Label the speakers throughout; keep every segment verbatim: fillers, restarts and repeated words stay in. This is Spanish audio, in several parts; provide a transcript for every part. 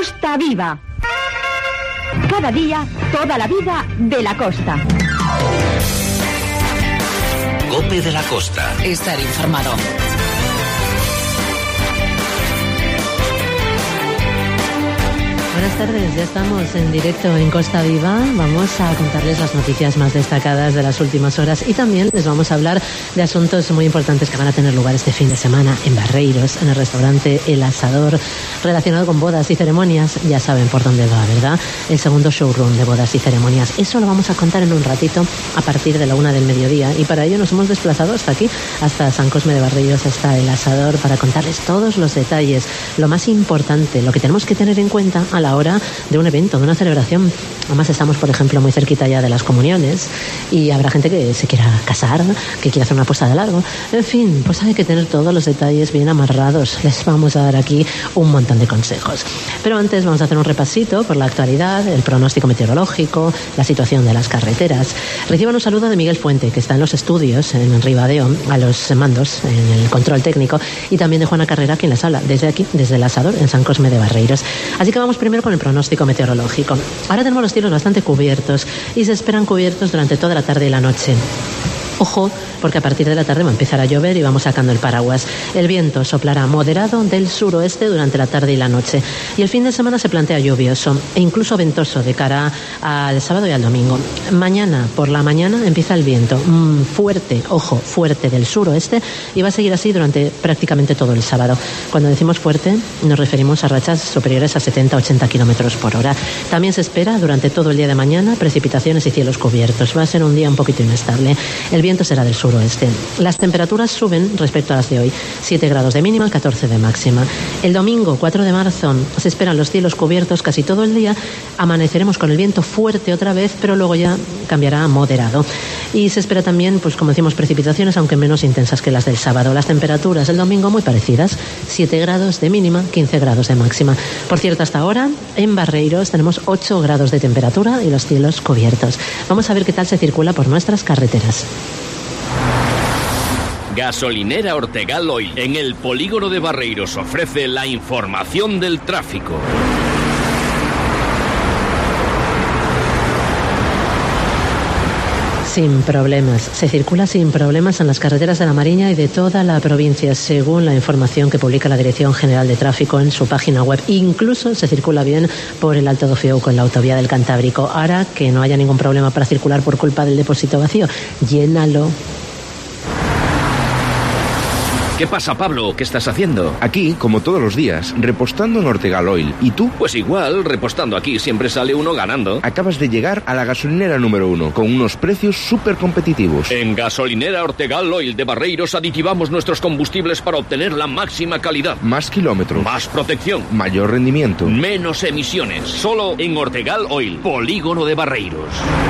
Speaker 1: Costa Viva. Cada día, toda la vida de la costa.
Speaker 2: COPE de la Costa.
Speaker 3: Estar informado.
Speaker 4: Buenas tardes, ya estamos en directo en Costa Viva. Vamos a contarles las noticias más destacadas de las últimas horas y también les vamos a hablar de asuntos muy importantes que van a tener lugar este fin de semana en Barreiros, en el restaurante El Asador, relacionado con bodas y ceremonias. Ya saben por dónde va, ¿verdad? El segundo showroom de bodas y ceremonias. Eso lo vamos a contar en un ratito a partir de la una del mediodía y para ello nos hemos desplazado hasta aquí, hasta San Cosme de Barreiros, hasta El Asador, para contarles todos los detalles, lo más importante, lo que tenemos que tener en cuenta a la hora de un evento, de una celebración. Además estamos, por ejemplo, muy cerquita ya de las comuniones y habrá gente que se quiera casar, que quiera hacer una puesta de largo. En fin, pues hay que tener todos los detalles bien amarrados. Les vamos a dar aquí un montón de consejos. Pero antes vamos a hacer un repasito por la actualidad, el pronóstico meteorológico, la situación de las carreteras. Reciban un saludo de Miguel Fuente, que está en los estudios, en Ribadeo, a los mandos, en el control técnico, y también de Juana Carrera, quien les habla desde aquí, desde El Asador, en San Cosme de Barreiros. Así que vamos primero con el pronóstico meteorológico. Ahora tenemos los cielos bastante cubiertos y se esperan cubiertos durante toda la tarde y la noche. Ojo, porque a partir de la tarde va a empezar a llover y vamos sacando el paraguas. El viento soplará moderado del suroeste durante la tarde y la noche. Y el fin de semana se plantea lluvioso e incluso ventoso de cara al sábado y al domingo. Mañana, por la mañana, empieza el viento mmm, fuerte, ojo, fuerte del suroeste y va a seguir así durante prácticamente todo el sábado. Cuando decimos fuerte, nos referimos a rachas superiores a setenta a ochenta kilómetros por hora. También se espera durante todo el día de mañana precipitaciones y cielos cubiertos. Va a ser un día un poquito inestable. El viento será del suroeste. Las temperaturas suben respecto a las de hoy. siete grados de mínima, catorce de máxima. El domingo, cuatro de marzo, se esperan los cielos cubiertos casi todo el día. Amaneceremos con el viento fuerte otra vez, pero luego ya cambiará a moderado. Y se espera también, pues como decimos, precipitaciones, aunque menos intensas que las del sábado. Las temperaturas el domingo muy parecidas. siete grados de mínima, quince grados de máxima. Por cierto, hasta ahora, en Barreiros tenemos ocho grados de temperatura y los cielos cubiertos. Vamos a ver qué tal se circula por nuestras carreteras.
Speaker 2: Gasolinera Ortegal Oil, en el polígono de Barreiros, ofrece la información del tráfico.
Speaker 4: Sin problemas. Se circula sin problemas en las carreteras de La Mariña y de toda la provincia, según la información que publica la Dirección General de Tráfico en su página web. Incluso se circula bien por el Alto do Fiouco, en la autovía del Cantábrico. Ahora que no haya ningún problema para circular por culpa del depósito vacío, llénalo.
Speaker 2: ¿Qué pasa, Pablo? ¿Qué estás haciendo?
Speaker 5: Aquí, como todos los días, repostando en Ortegal Oil. ¿Y tú?
Speaker 2: Pues igual, repostando aquí siempre sale uno ganando.
Speaker 5: Acabas de llegar a la gasolinera número uno, con unos precios súper competitivos.
Speaker 2: En Gasolinera Ortegal Oil de Barreiros aditivamos nuestros combustibles para obtener la máxima calidad.
Speaker 5: Más kilómetros.
Speaker 2: Más protección.
Speaker 5: Mayor rendimiento.
Speaker 2: Menos emisiones. Solo en Ortegal Oil, polígono de Barreiros.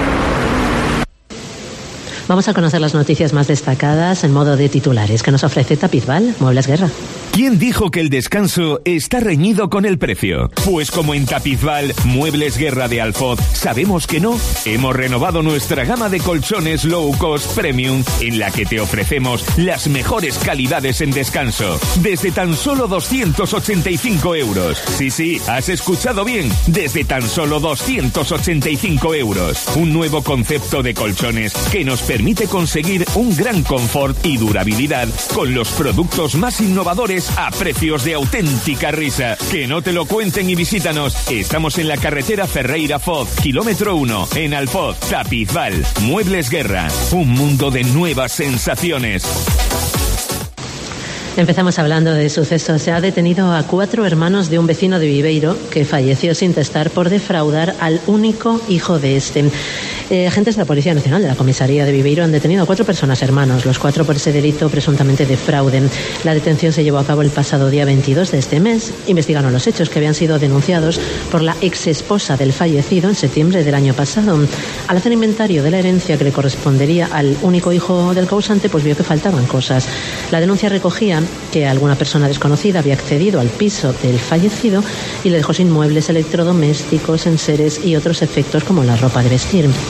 Speaker 4: Vamos a conocer las noticias más destacadas en modo de titulares que nos ofrece Tapizval, Muebles Guerra.
Speaker 6: ¿Quién dijo que el descanso está reñido con el precio? Pues como en Tapizval, Muebles Guerra de Alfoz, sabemos que no. Hemos renovado nuestra gama de colchones low cost premium, en la que te ofrecemos las mejores calidades en descanso, desde tan solo doscientos ochenta y cinco euros. Sí, sí, has escuchado bien, desde tan solo doscientos ochenta y cinco euros. Un nuevo concepto de colchones que nos permite conseguir un gran confort y durabilidad con los productos más innovadores a precios de auténtica risa. Que no te lo cuenten y visítanos. Estamos en la carretera Ferreira-Foz, kilómetro uno, en Alfoz, Tapizval. Muebles Guerra, un mundo de nuevas sensaciones.
Speaker 4: Empezamos hablando de sucesos. Se ha detenido a cuatro hermanos de un vecino de Viveiro que falleció sin testar por defraudar al único hijo de este. Eh, agentes de la Policía Nacional de la Comisaría de Viveiro han detenido a cuatro personas hermanos, los cuatro por ese delito presuntamente de fraude. La detención se llevó a cabo el pasado día veintidós de este mes. Investigaron los hechos que habían sido denunciados por la exesposa del fallecido en septiembre del año pasado. Al hacer inventario de la herencia que le correspondería al único hijo del causante, pues vio que faltaban cosas. La denuncia recogía que alguna persona desconocida había accedido al piso del fallecido y le dejó sin muebles electrodomésticos, enseres y otros efectos como la ropa de vestir.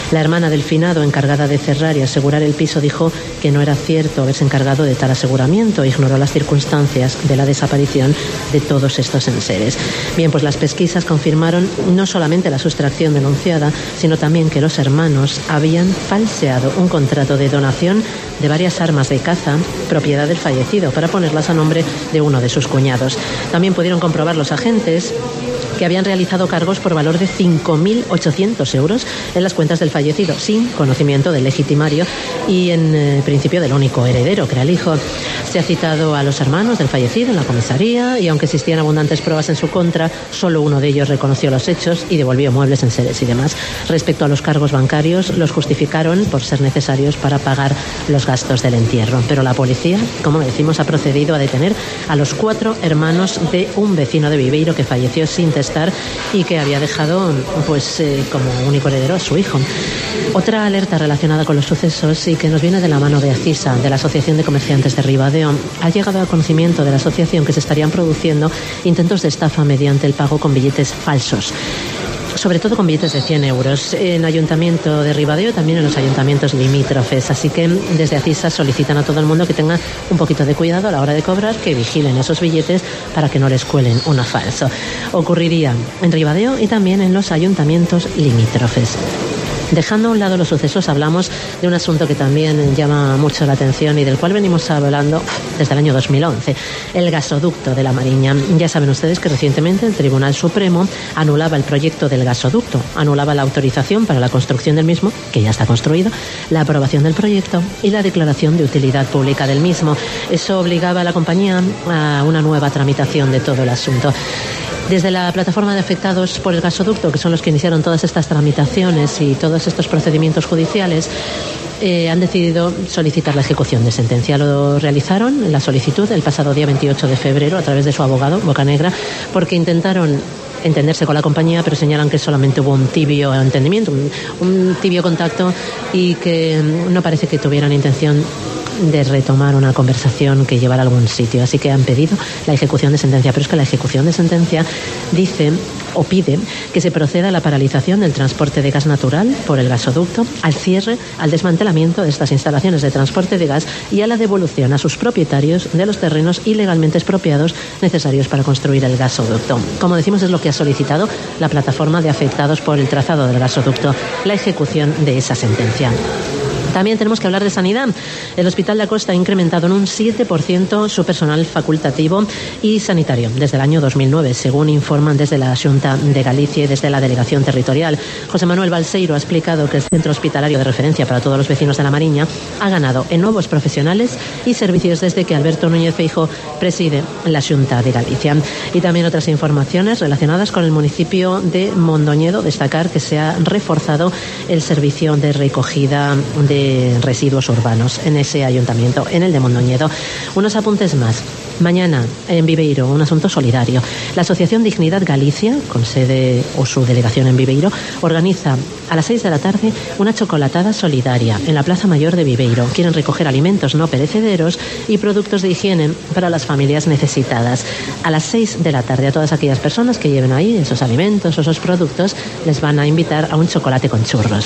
Speaker 4: La hermana del finado, encargada de cerrar y asegurar el piso, dijo que no era cierto haberse encargado de tal aseguramiento. Ignoró las circunstancias de la desaparición de todos estos enseres. Bien, pues las pesquisas confirmaron no solamente la sustracción denunciada, sino también que los hermanos habían falseado un contrato de donación de varias armas de caza, propiedad del fallecido, para ponerlas a nombre de uno de sus cuñados. También pudieron comprobar los agentes que habían realizado cargos por valor de cinco mil ochocientos euros en las cuentas del fallecido, sin conocimiento del legitimario y en eh, principio del único heredero, que era el hijo. Se ha citado a los hermanos del fallecido en la comisaría y aunque existían abundantes pruebas en su contra, solo uno de ellos reconoció los hechos y devolvió muebles, enseres y demás. Respecto a los cargos bancarios, los justificaron por ser necesarios para pagar los gastos del entierro. Pero la policía, como decimos, ha procedido a detener a los cuatro hermanos de un vecino de Viveiro que falleció sin testar y que había dejado pues eh, como único heredero a su hijo. Otra alerta relacionada con los sucesos y que nos viene de la mano de ACISA, de la Asociación de Comerciantes de Ribadeo, ha llegado al conocimiento de la asociación que se estarían produciendo intentos de estafa mediante el pago con billetes falsos, sobre todo con billetes de cien euros, en Ayuntamiento de Ribadeo y también en los ayuntamientos limítrofes. Así que desde ACISA solicitan a todo el mundo que tenga un poquito de cuidado a la hora de cobrar, que vigilen esos billetes para que no les cuelen uno falso. Ocurriría en Ribadeo y también en los ayuntamientos limítrofes. Dejando a un lado los sucesos, hablamos de un asunto que también llama mucho la atención y del cual venimos hablando desde el año dos mil once, el gasoducto de La Mariña. Ya saben ustedes que recientemente el Tribunal Supremo anulaba el proyecto del gasoducto, anulaba la autorización para la construcción del mismo, que ya está construido, la aprobación del proyecto y la declaración de utilidad pública del mismo. Eso obligaba a la compañía a una nueva tramitación de todo el asunto. Desde la plataforma de afectados por el gasoducto, que son los que iniciaron todas estas tramitaciones y todos estos procedimientos judiciales, eh, han decidido solicitar la ejecución de sentencia. Lo realizaron en la solicitud el pasado día veintiocho de febrero a través de su abogado, Bocanegra, porque intentaron entenderse con la compañía, pero señalan que solamente hubo un tibio entendimiento, un, un tibio contacto y que no parece que tuvieran intención de retomar una conversación que llevara a algún sitio. Así que han pedido la ejecución de sentencia. Pero es que la ejecución de sentencia dice o pide que se proceda a la paralización del transporte de gas natural por el gasoducto, al cierre, al desmantelamiento de estas instalaciones de transporte de gas y a la devolución a sus propietarios de los terrenos ilegalmente expropiados necesarios para construir el gasoducto. Como decimos, es lo que ha solicitado la plataforma de afectados por el trazado del gasoducto, la ejecución de esa sentencia. También tenemos que hablar de sanidad. El Hospital da Costa ha incrementado en un siete por ciento su personal facultativo y sanitario desde el año dos mil nueve, según informan desde la Xunta de Galicia y desde la Delegación Territorial. José Manuel Balseiro ha explicado que el centro hospitalario de referencia para todos los vecinos de La Mariña ha ganado en nuevos profesionales y servicios desde que Alberto Núñez Feijóo preside la Xunta de Galicia. Y también otras informaciones relacionadas con el municipio de Mondoñedo. Destacar que se ha reforzado el servicio de recogida de residuos urbanos en ese ayuntamiento, en el de Mondoñedo. Unos apuntes más. Mañana, en Viveiro, un asunto solidario. La Asociación Dignidad Galicia, con sede o su delegación en Viveiro, organiza a las seis de la tarde una chocolatada solidaria en la Plaza Mayor de Viveiro. Quieren recoger alimentos no perecederos y productos de higiene para las familias necesitadas. A las seis de la tarde, a todas aquellas personas que lleven ahí esos alimentos o esos productos, les van a invitar a un chocolate con churros.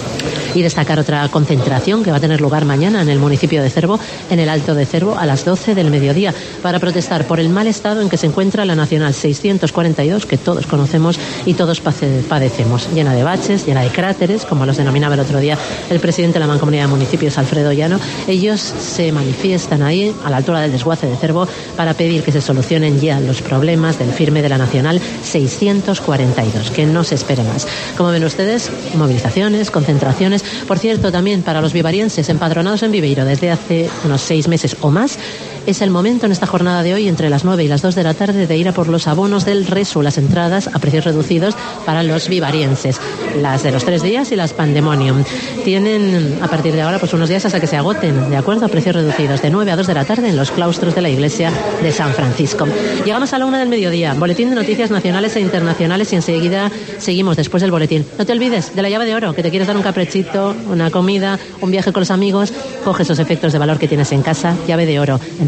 Speaker 4: Y destacar otra concentración que va a tener lugar mañana en el municipio de Cervo, en el Alto de Cervo, a las doce del mediodía, para protestar por el mal estado en que se encuentra la Nacional seiscientos cuarenta y dos, que todos conocemos y todos padecemos, llena de baches, llena de cráteres, como los denominaba el otro día el presidente de la Mancomunidad de Municipios, Alfredo Llano. Ellos se manifiestan ahí, a la altura del desguace de Cervo, para pedir que se solucionen ya los problemas del firme de la Nacional seiscientos cuarenta y dos, que no se espere más. Como ven ustedes, movilizaciones, concentraciones. Por cierto, también para los vivarienses empadronados en Viveiro desde hace unos seis meses o más, es el momento en esta jornada de hoy, entre las nueve y las dos de la tarde, de ir a por los abonos del Resu, las entradas a precios reducidos para los vivarienses, las de los tres días y las Pandemonium. Tienen a partir de ahora pues unos días hasta que se agoten, de acuerdo, a precios reducidos, de nueve a dos de la tarde en los claustros de la iglesia de San Francisco. Llegamos a la una del mediodía, boletín de noticias nacionales e internacionales, y enseguida seguimos después del boletín. No te olvides de la llave de oro, que te quieres dar un caprichito, una comida, un viaje con los amigos, coge esos efectos de valor que tienes en casa, llave de oro, entre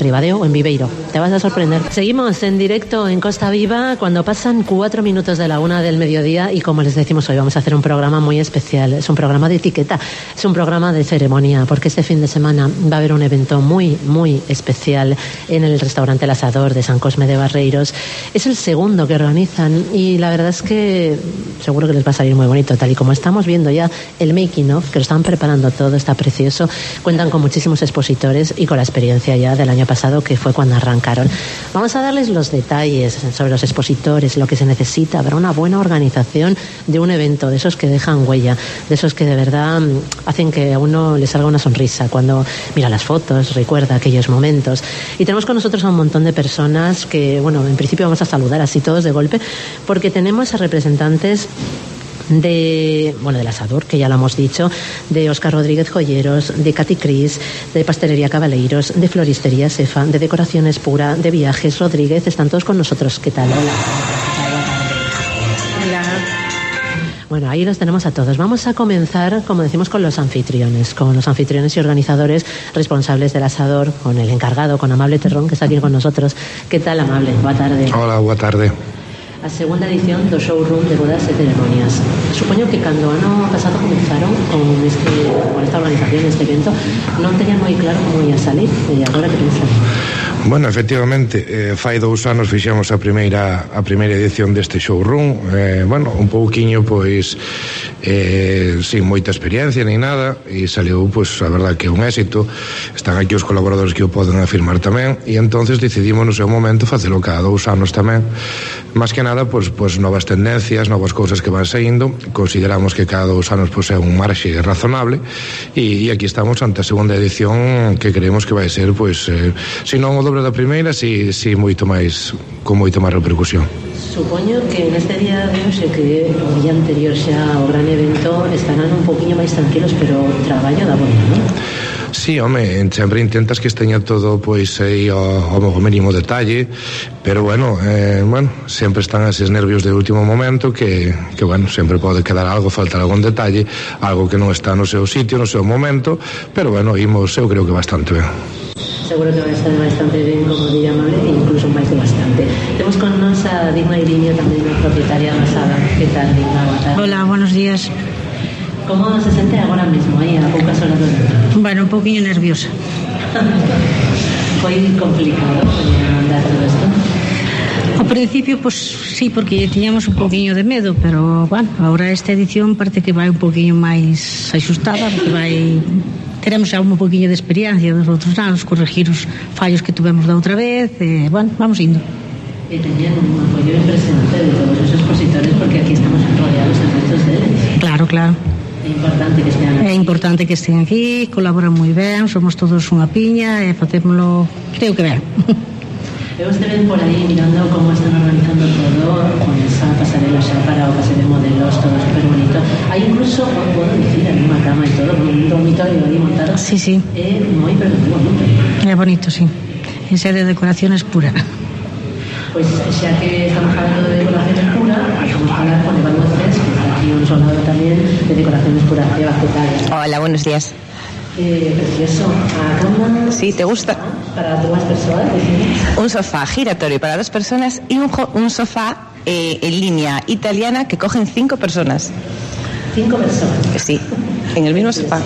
Speaker 4: Ribadeo o en Viveiro. Te vas a sorprender. Seguimos en directo en Costa Viva cuando pasan cuatro minutos de la una del mediodía y como les decimos hoy vamos a hacer un programa muy especial. Es un programa de etiqueta, es un programa de ceremonia porque este fin de semana va a haber un evento muy, muy especial en el restaurante El Asador de San Cosme de Barreiros. Es el segundo que organizan y la verdad es que seguro que les va a salir muy bonito, tal y como estamos viendo ya el making of, que lo están preparando todo, está precioso. Cuentan con muchísimos expositores y con la experiencia ya del año pasado, que fue cuando arrancaron. Vamos a darles los detalles sobre los expositores, lo que se necesita para una buena organización de un evento, de esos que dejan huella, de esos que de verdad hacen que a uno le salga una sonrisa cuando mira las fotos, recuerda aquellos momentos. Y tenemos con nosotros a un montón de personas que, bueno, en principio vamos a saludar así todos de golpe, porque tenemos a representantes de, bueno, del Asador, que ya lo hemos dicho, de Óscar Rodríguez Joyeros, de Katy Cris, de Pastelería Cabaleiros, de Floristería Sefa, de Decoraciones Pura, de Viajes Rodríguez, están todos con nosotros. ¿Qué tal? Hola. Hola. Bueno, ahí los tenemos a todos. Vamos a comenzar, como decimos, con los anfitriones, con los anfitriones y organizadores responsables del Asador, con el encargado, con Amable Terrón, que está aquí con nosotros. ¿Qué tal, Amable? Buenas tardes.
Speaker 3: Hola, buenas tardes.
Speaker 4: A segunda edición do showroom de bodas e ceremonias. Supoño que cando ano pasado comenzaron con, este, con esta organización, este evento, non teñan moi claro como ia salir, e agora que pensan?
Speaker 3: Bueno, efectivamente, eh, fai dous anos fixemos a primeira a primeira edición deste showroom, eh, bueno, un pouquiño, pois, eh, sin moita experiencia nem nada, e saliu, pois, a verdad que é un éxito. Están aquí os colaboradores que o poden afirmar tamén, e entonces decidimos no seu momento facelo cada dous anos tamén. Más que nada, pois, pois novas tendencias, novas cousas que van saindo. Consideramos que cada dous anos pois, é un marxe razonable, e, e aquí estamos ante a segunda edición que creemos que vai ser, pois, eh, se non o doble da primeira, si, si moito máis, con moito máis repercusión.
Speaker 4: Supoño que neste día de hoxe, que o día anterior xa ao gran evento, estarán un poquinho máis tranquilos, pero traballo da boa, non?
Speaker 3: Sí, home, sempre intentas que esteña todo pois aí ao, ao mínimo detalle, pero bueno, eh, bueno, sempre están eses nervios de último momento que, que bueno, sempre pode quedar algo, faltar algún detalle, algo que non está no seu sitio, no seu momento, pero bueno, imos, eu creo que bastante ben.
Speaker 4: Seguro que vai estar bastante ben, como di Amable, e incluso máis de bastante. Temos con nos a Digna Iriño, tamén a propietaria da Sala. Que tal, Digna? Boa tarde.
Speaker 7: Hola, buenos días.
Speaker 4: Como se sente agora mesmo, aí, a poucas horas do evento?
Speaker 7: Bueno, un pouquinho nerviosa.
Speaker 4: Foi complicado andar todo isto?
Speaker 7: Ao principio, pues sí, porque tiñamos un pouquinho de medo, pero, bueno, agora esta edición parte que vai un pouquinho máis axustada, porque vai... Teremos xa un pouquinho de experiencia dos outros anos, corregir os fallos que tuvemos da outra vez, e, bueno, vamos indo.
Speaker 4: E teñen un apoio impresionante de todos os expositores, porque aquí estamos rodeados de moitos deles.
Speaker 7: Claro, claro.
Speaker 4: É importante que estean aquí.
Speaker 7: É importante que estean aquí, colaboran moi ben, somos todos unha piña, e facémolo, creo que ben.
Speaker 4: Eu estive por aí mirando como están organizando todo, con esa pasarela xa para o pase de modelos, todo super bonito. Hai incluso, podo dicir, en unha cama e todo, un dormitorio aí montado.
Speaker 7: Sí, sí.
Speaker 4: É moi, pero moi bonito.
Speaker 7: É bonito, sí. Esa de Decoraciones Pura.
Speaker 4: Pois xa que estamos falando de Decoraciones Pura, vamos a falar con Eva Nueces, que está aquí un soldado tamén de Decoraciones Pura. Eva, ¿qué tal?
Speaker 8: Hola, buenos días.
Speaker 4: Eh, precioso. A cama...
Speaker 8: Sí, ¿te gusta?
Speaker 4: Para dos personas, decimos.
Speaker 8: Un sofá giratorio para dos personas y un, un sofá eh, en línea italiana que cogen cinco personas.
Speaker 4: ¿Cinco personas?
Speaker 8: Sí, en el mismo sofá.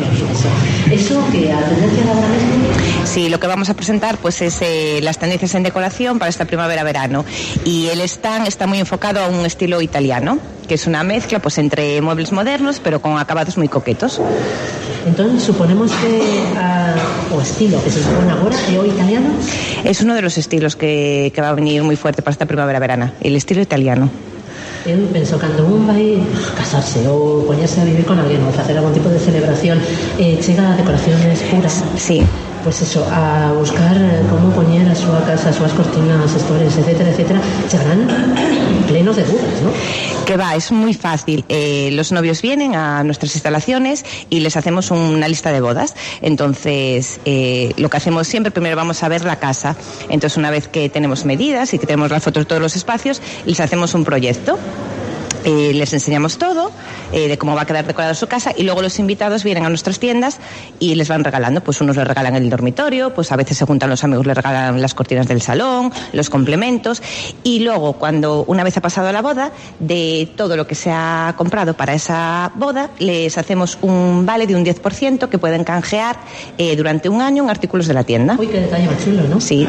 Speaker 4: ¿Eso que a tendencia de ahora mismo?
Speaker 8: Sí, lo que vamos a presentar pues es eh, las tendencias en decoración para esta primavera-verano. Y el stand está muy enfocado a un estilo italiano, que es una mezcla pues entre muebles modernos, pero con acabados muy coquetos.
Speaker 4: Entonces, suponemos que uh, o estilo que se supone agora é o italiano?
Speaker 8: Es uno de los estilos que, que va a venir muy fuerte para esta primavera-verana, el estilo italiano.
Speaker 4: Eu penso, cando un vai casarse ou poñerse a vivir con alguén ou facer algún tipo de celebración, eh, chega a Decoraciones Puras.
Speaker 8: Sí.
Speaker 4: Pues eso, a buscar como poñer a súa casa, as súas cortinas, estores, etcétera, etcétera, chegarán plenos de dudas, ¿no?
Speaker 8: Que va, es muy fácil. Eh, los novios vienen a nuestras instalaciones y les hacemos una lista de bodas. Entonces, eh, lo que hacemos siempre, primero vamos a ver la casa. Entonces, una vez que tenemos medidas y que tenemos las fotos de todos los espacios, les hacemos un proyecto. Eh, les enseñamos todo, eh, de cómo va a quedar decorada su casa, y luego los invitados vienen a nuestras tiendas y les van regalando, pues unos les regalan el dormitorio, pues a veces se juntan los amigos, les regalan las cortinas del salón, los complementos, y luego cuando una vez ha pasado la boda, de todo lo que se ha comprado para esa boda, les hacemos un vale de un diez por ciento que pueden canjear eh, durante un año en artículos de la tienda.
Speaker 4: Uy, qué detalle más chulo, ¿no?
Speaker 8: Sí.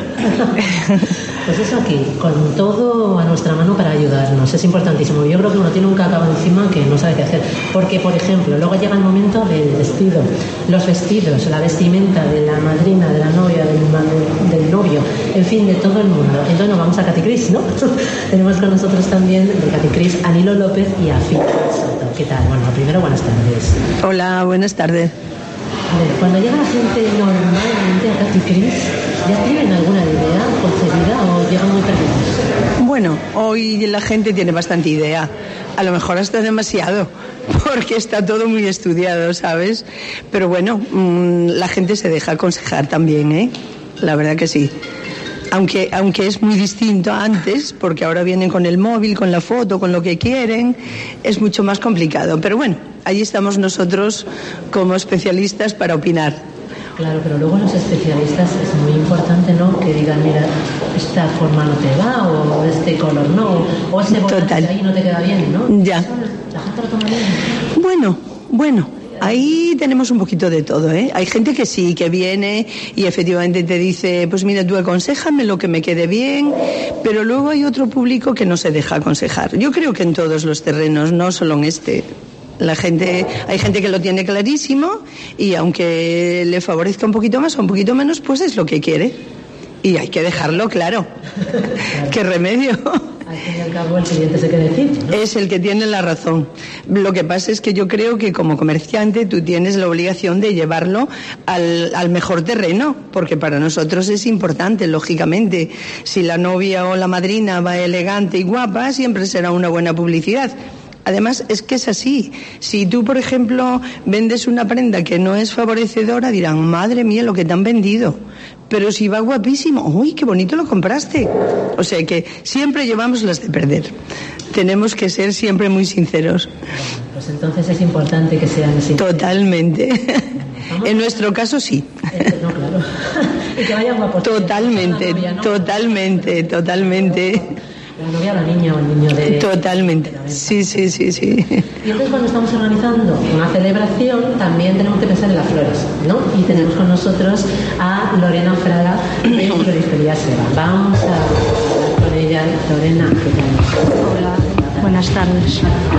Speaker 4: Pues eso aquí, con todo a nuestra mano para ayudarnos, es importantísimo. Yo creo que uno tiene un cacao encima que no sabe qué hacer, porque por ejemplo luego llega el momento del vestido, los vestidos, la vestimenta de la madrina, de la novia, del, del novio, en fin, de todo el mundo. Entonces nos vamos a Katy Cris, ¿no? Tenemos con nosotros también de Katy Cris a Nilo López y a Fita Soto. ¿Qué tal? Bueno, primero buenas tardes.
Speaker 9: Hola, buenas tardes.
Speaker 4: A ver, cuando llega la gente normalmente a Katy Cris, ¿ya tienen alguna idea concebida o llegan muy perdidos?
Speaker 9: Bueno, hoy la gente tiene bastante idea, a lo mejor hasta demasiado, porque está todo muy estudiado, ¿sabes? Pero bueno, mmm, la gente se deja aconsejar también, ¿eh? La verdad que sí. Aunque, aunque es muy distinto a antes, porque ahora vienen con el móvil, con la foto, con lo que quieren, es mucho más complicado. Pero bueno, ahí estamos nosotros como especialistas para opinar.
Speaker 4: Claro, pero luego los especialistas es muy importante, ¿no? Que digan, mira, esta forma no te va, o este color no, o ese volante ahí no te queda bien, ¿no?
Speaker 9: Ya.
Speaker 4: La gente lo toma bien.
Speaker 9: Bueno, bueno. Ahí tenemos un poquito de todo, ¿eh? Hay gente que sí, que viene y efectivamente te dice, pues mira, tú aconséjame lo que me quede bien, pero luego hay otro público que no se deja aconsejar. Yo creo que en todos los terrenos, no solo en este. La gente, hay gente que lo tiene clarísimo y aunque le favorezca un poquito más o un poquito menos, pues es lo que quiere. Y hay que dejarlo claro. ¿Qué remedio?
Speaker 4: Al fin y al cabo el cliente se queda decir, ¿no?
Speaker 9: Es el que tiene la razón. Lo que pasa es que yo creo que como comerciante tú tienes la obligación de llevarlo al, al mejor terreno, porque para nosotros es importante, lógicamente. Si la novia o la madrina va elegante y guapa, siempre será una buena publicidad. Además, es que es así. Si tú, por ejemplo, vendes una prenda que no es favorecedora, dirán, madre mía, lo que te han vendido. Pero si va guapísimo, uy, qué bonito lo compraste. O sea que siempre llevamos las de perder. Tenemos que ser siempre muy sinceros.
Speaker 4: Pues entonces es importante que sean sinceros.
Speaker 9: Totalmente. En nuestro caso, sí.
Speaker 4: Eh, no, claro. Y que vayan guapos.
Speaker 9: Totalmente, novia, ¿no? totalmente, totalmente.
Speaker 4: La novia, la niña o el niño de...
Speaker 9: Totalmente, de sí, sí, sí, sí.
Speaker 4: Y entonces cuando estamos organizando una celebración también tenemos que pensar en las flores, ¿no? Y tenemos con nosotros a Lorena Fraga de Floristería Seba. Vamos a hablar con ella. Lorena, ¿qué tal?
Speaker 10: Hola, buenas tardes.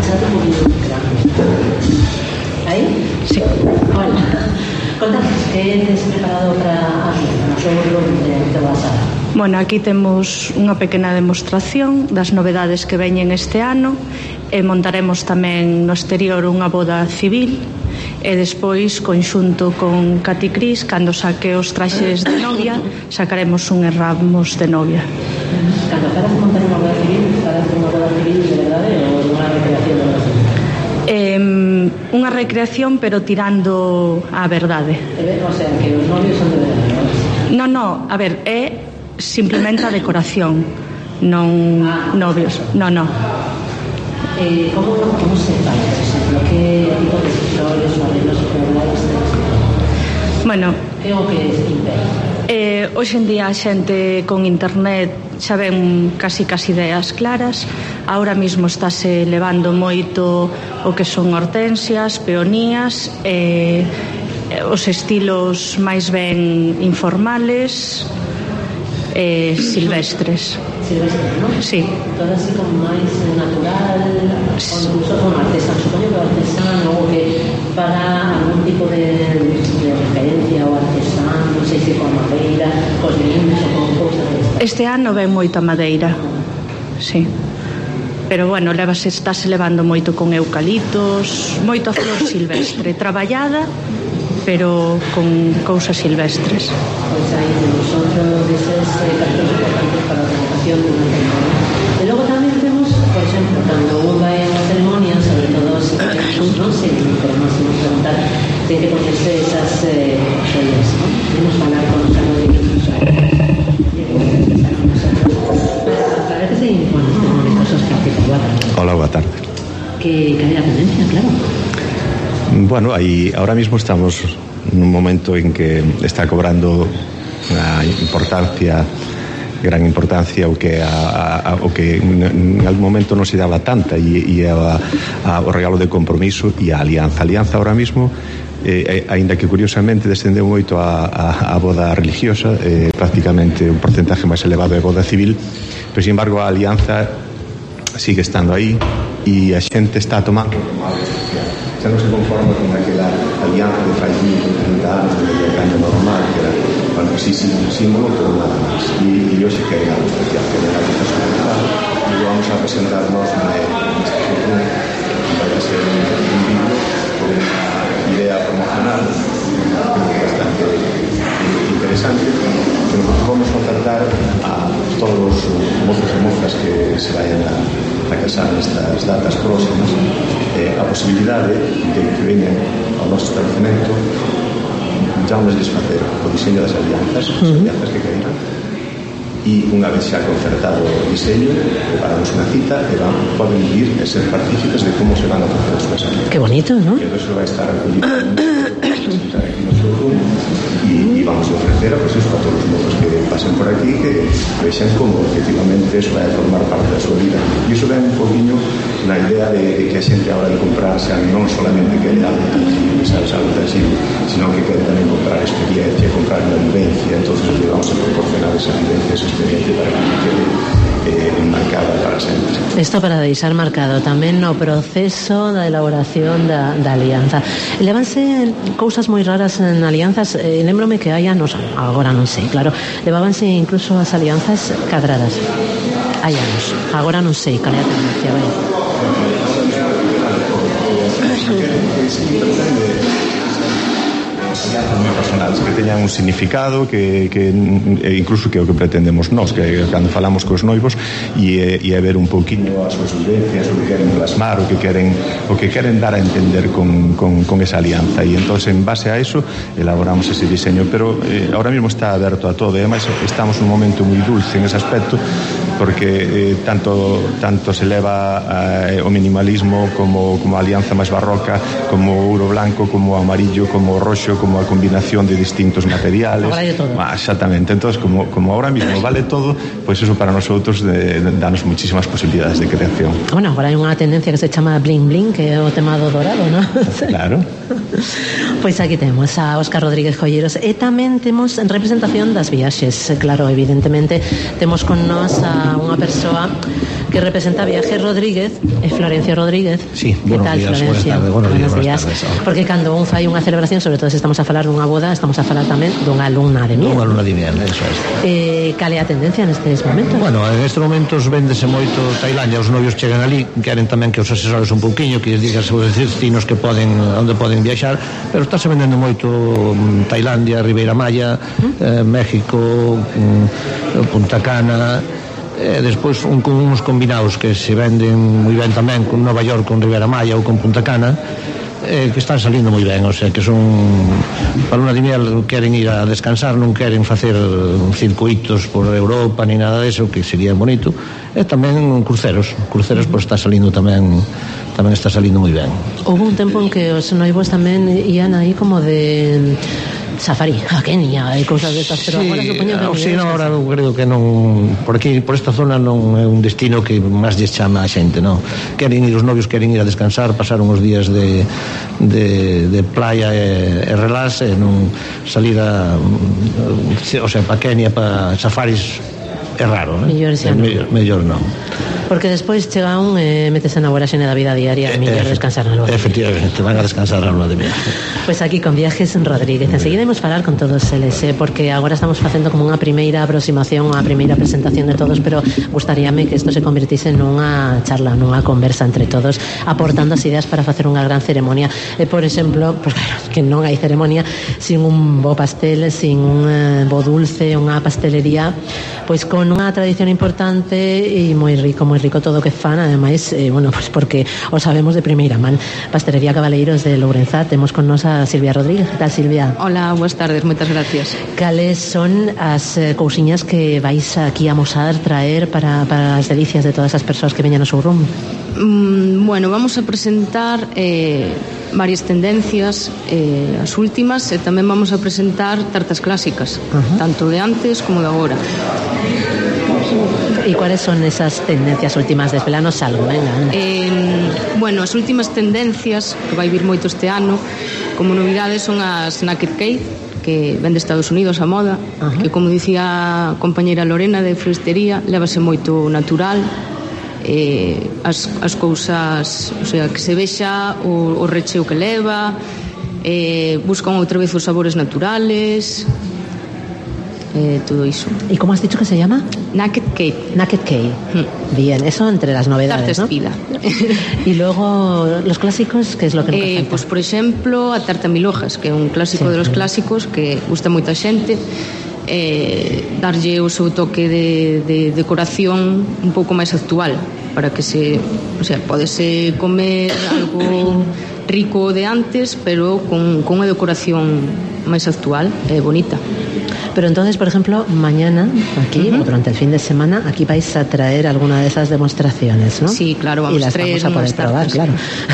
Speaker 4: ¿Ahí?
Speaker 10: Sí.
Speaker 4: Hola. Contanos, ¿qué tens preparado para aquí, no showroom de, de WhatsApp?
Speaker 10: Bueno, aquí temos unha pequena demostración das novedades que veñen este ano e montaremos tamén no exterior unha boda civil e despois, conxunto con Katy Cris, cando saque os traxes de novia, sacaremos un ramos de novia.
Speaker 4: Cando faras de montar unha boda civil, faras unha boda civil de verdade ou unha recreación de boda civil?
Speaker 10: Eh, unha recreación, pero tirando a verdade.
Speaker 4: O sea, que os novios son de verdade, non?
Speaker 10: Non, non, a ver, é simplemente a decoración, non ah, novios, non, non.
Speaker 4: Eh, como, como se fai, por exemplo, que tipo de flores ou arreglos florales?
Speaker 10: Bueno,
Speaker 4: que o que impera?
Speaker 10: Eh, hoxe en día a xente con internet xa ven casi casi ideas claras. Ahora mismo estáse levando moito o que son hortensias, peonías, eh, os estilos máis ben informales, eh, silvestres.
Speaker 4: Silvestres, non?
Speaker 10: Sí.
Speaker 4: Todo así como máis natural, sí. O incluso como artesano, supoño que o artesano o que para algún tipo de, de referencia o artesano, non sei se con madeira, cos limbos ou con cousas desta.
Speaker 10: Este ano ven moita madeira, sí. Pero bueno, levase, estáse levando moito con eucaliptos, moita flor silvestre, traballada, pero con cousas silvestres.
Speaker 4: Pois aí temos outro deses eh, cartos importantes para a organización de unha ceremonia. E logo tamén temos, por exemplo, cando un vai a unha ceremonia, sobre todo se queremos, non sei, pero non se nos preguntar, ten que ponerse esas eh, joyas, non? Podemos falar con os anodinos, a veces se imponen estas cosas que
Speaker 11: Hola, boa tarde.
Speaker 4: Que cae a tendencia, claro.
Speaker 11: Bueno, aí ahora mismo estamos nun momento en que está cobrando unha importancia, gran importancia o que a, a, o que en algún momento non se daba tanta e, e a, a, o regalo de compromiso e a alianza. A alianza ahora mismo, eh, aínda que curiosamente descendeu moito a, a, a boda religiosa, eh, prácticamente un porcentaje máis elevado é boda civil, pero sin embargo a alianza sigue estando aí e a xente está tomando xa non se conforma con aquela alianza de fai vinte, trinta anos de cambio normal, que era, bueno, sí, sí, símbolo, pero nada máis. E, e hoxe que hai algo especial, que hai algo especial, e lo vamos a presentarnos neste futuro, vai a ser un, un vídeo con unha idea promocional bastante interesante, que nosotros vamos a ofertar a todos os mozos e mozas que se vayan a a casar nestas datas próximas, eh, a posibilidade de que veñan ao noso establecemento, já vamos desfacer o diseño das alianzas, as alianzas que queiran, e unha vez xa concertado o diseño, preparamos unha cita e van, poden ir e ser partícipes de como se van a facer as súas alianzas.
Speaker 4: Qué bonito, ¿no?
Speaker 11: E eso vai estar recollido aquí no showroom e, e vamos a ofrecer a, pues, eso, a todos os mozos que pasen por aquí, que vexan como efectivamente eso vai a formar parte da súa vida. E iso ven un poquinho na idea de, de que a xente a hora de comprar xa non solamente que algo tangible, sabes, algo tangible, sino que quere tamén comprar experiencia, comprar unha vivencia. Entonces le vamos a proporcionar esa vivencia, esa experiencia para que quede eh, marcada para sempre.
Speaker 4: Isto para deixar marcado tamén no proceso da elaboración da, da alianza. Levanse cousas moi raras en alianzas, eh, lembrome que hai anos, agora non sei, claro, levábanse incluso as alianzas cadradas. Hai anos, agora non sei, cal é a tendencia, vai.
Speaker 11: Alianzas moi personales, que teñan un significado, que, que incluso que é o que pretendemos nós, que cando falamos cos noivos e, e a ver un pouquiño as súas vivencias, o que queren plasmar, o que queren o que queren dar a entender con, con, con esa alianza, e entón en base a eso elaboramos ese diseño, pero eh, ahora mismo está aberto a todo, e además estamos nun momento moi dulce en ese aspecto, porque eh, tanto tanto se leva eh, o minimalismo como, como a alianza máis barroca, como o ouro blanco, como o amarillo, como o roxo, como a combinación de distintos materiales.
Speaker 4: Vale todo.
Speaker 11: Ah, exactamente, entonces como, como ahora mismo vale todo, pues eso para nosotros de, de, danos muchísimas posibilidades de creación.
Speaker 4: Bueno, agora hai unha tendencia que se chama bling bling, que é o tema do dorado, ¿no?
Speaker 11: Claro.
Speaker 4: Pois aquí temos a Óscar Rodríguez Joyeros e tamén temos en representación das viaxes. Claro, evidentemente temos con nós a unha persoa que representa a Viajes Rodríguez e Florencio Rodríguez.
Speaker 12: Sí,
Speaker 4: que tal,
Speaker 12: días,
Speaker 4: Florencio?
Speaker 12: Buenos días,
Speaker 4: buenos días.
Speaker 12: Tardes,
Speaker 4: porque cando un fai unha celebración, sobre todo se estamos a falar dunha boda, estamos a falar tamén dunha alumna de miel.
Speaker 12: Dunha alumna de miel, eso es.
Speaker 4: Eh, cal é a tendencia nestes momentos?
Speaker 12: Bueno, en estes momentos véndese moito Tailandia, os novios chegan ali, queren tamén que os asesores un pouquiño, que digas os destinos que poden, onde poden viaxar, pero estáse vendendo moito Tailandia, Ribeira Maya, ¿Mm? eh, México, mm, Punta Cana. E despois un, con uns combinados que se venden moi ben tamén con Nova York, con Ribeira Maya ou con Punta Cana, eh, que están salindo moi ben, o sea que son para unha de miel, queren ir a descansar, non queren facer circuitos por Europa ni nada deso, que sería bonito, e tamén cruceros cruceros pois está salindo tamén tamén está salindo moi ben.
Speaker 4: Houve un tempo en que os noivos tamén ian aí como de safari a Kenia e cousas destas, pero
Speaker 12: sí,
Speaker 4: agora supoño que
Speaker 12: oh, sí, no, ahora eu creo que non por aquí, por esta zona non é un destino que máis lles chama a xente, non? Queren ir, os novios queren ir a descansar, pasar uns días de, de, de playa e, e relax, e non salir a o sea, pa Kenia, pa safaris é raro, né?
Speaker 4: Mellor xa non.
Speaker 12: Mellor, mellor non.
Speaker 4: Porque despois chega un e eh, metese na voraxene da vida diaria e mellor descansar na lua.
Speaker 12: Efectivamente, van a descansar na lua de miel.
Speaker 4: Pois pues aquí con Viajes Rodríguez. Enseguida imos falar con todos eles, eh, porque agora estamos facendo como unha primeira aproximación, unha primeira presentación de todos, pero gustaríame que isto se convirtise nunha charla, nunha conversa entre todos, aportando as ideas para facer unha gran ceremonia. E, por exemplo, pues claro, que non hai ceremonia sin un bo pastel, sin un eh, bo dulce, unha pastelería, pois con unha tradición importante e moi rico, moi moi rico todo o que fan, ademais, eh, bueno, pues porque o sabemos de primeira man. Pastelería Cabaleiros de Lourenzá, temos con nos a Silvia Rodríguez. Que tal, Silvia?
Speaker 13: Hola, boas tardes, moitas gracias.
Speaker 4: Cales son as eh, cousiñas que vais aquí a mosar, traer para, para as delicias de todas as persoas que veñan ao showroom?
Speaker 13: Mm, bueno, vamos a presentar eh, varias tendencias, eh, as últimas, e tamén vamos a presentar tartas clásicas, uh-huh. tanto de antes como de agora.
Speaker 4: E cuáles son esas tendencias últimas? Desvelanos algo, venga.
Speaker 13: Eh, bueno, as últimas tendencias que vai vir moito este ano, como novidades, son as Naked Cake, que ven de Estados Unidos a moda, uh-huh. que, como dicía a compañeira Lorena de Floristería, lévase moito natural, eh, as, as cousas, o sea, que se vexa o, o recheo que leva, eh, buscan outra vez os sabores naturales, eh, todo iso.
Speaker 4: ¿Y cómo has dicho que se llama?
Speaker 13: Naked Cake.
Speaker 4: Naked Cake. Hmm. Bien, eso entre las novedades,
Speaker 13: tarta
Speaker 4: ¿no?
Speaker 13: espida.
Speaker 4: Y luego los clásicos, ¿qué es lo que nos
Speaker 13: eh,
Speaker 4: falta?
Speaker 13: Pues por exemplo, a tarta mil hojas, que é un clásico sí, de los sí. clásicos que gusta moita xente. Eh, darlle o seu toque de, de decoración un pouco máis actual, para que se, o sea, podese comer algo rico de antes, pero con, con unha decoración máis actual e bonita.
Speaker 4: Pero entonces, por ejemplo, mañana aquí, uh-huh. o durante el fin de semana, aquí vais a traer alguna de esas demostraciones, ¿no?
Speaker 13: Sí, claro, vamos
Speaker 4: y las
Speaker 13: a traer
Speaker 4: vamos a poder probar, claro.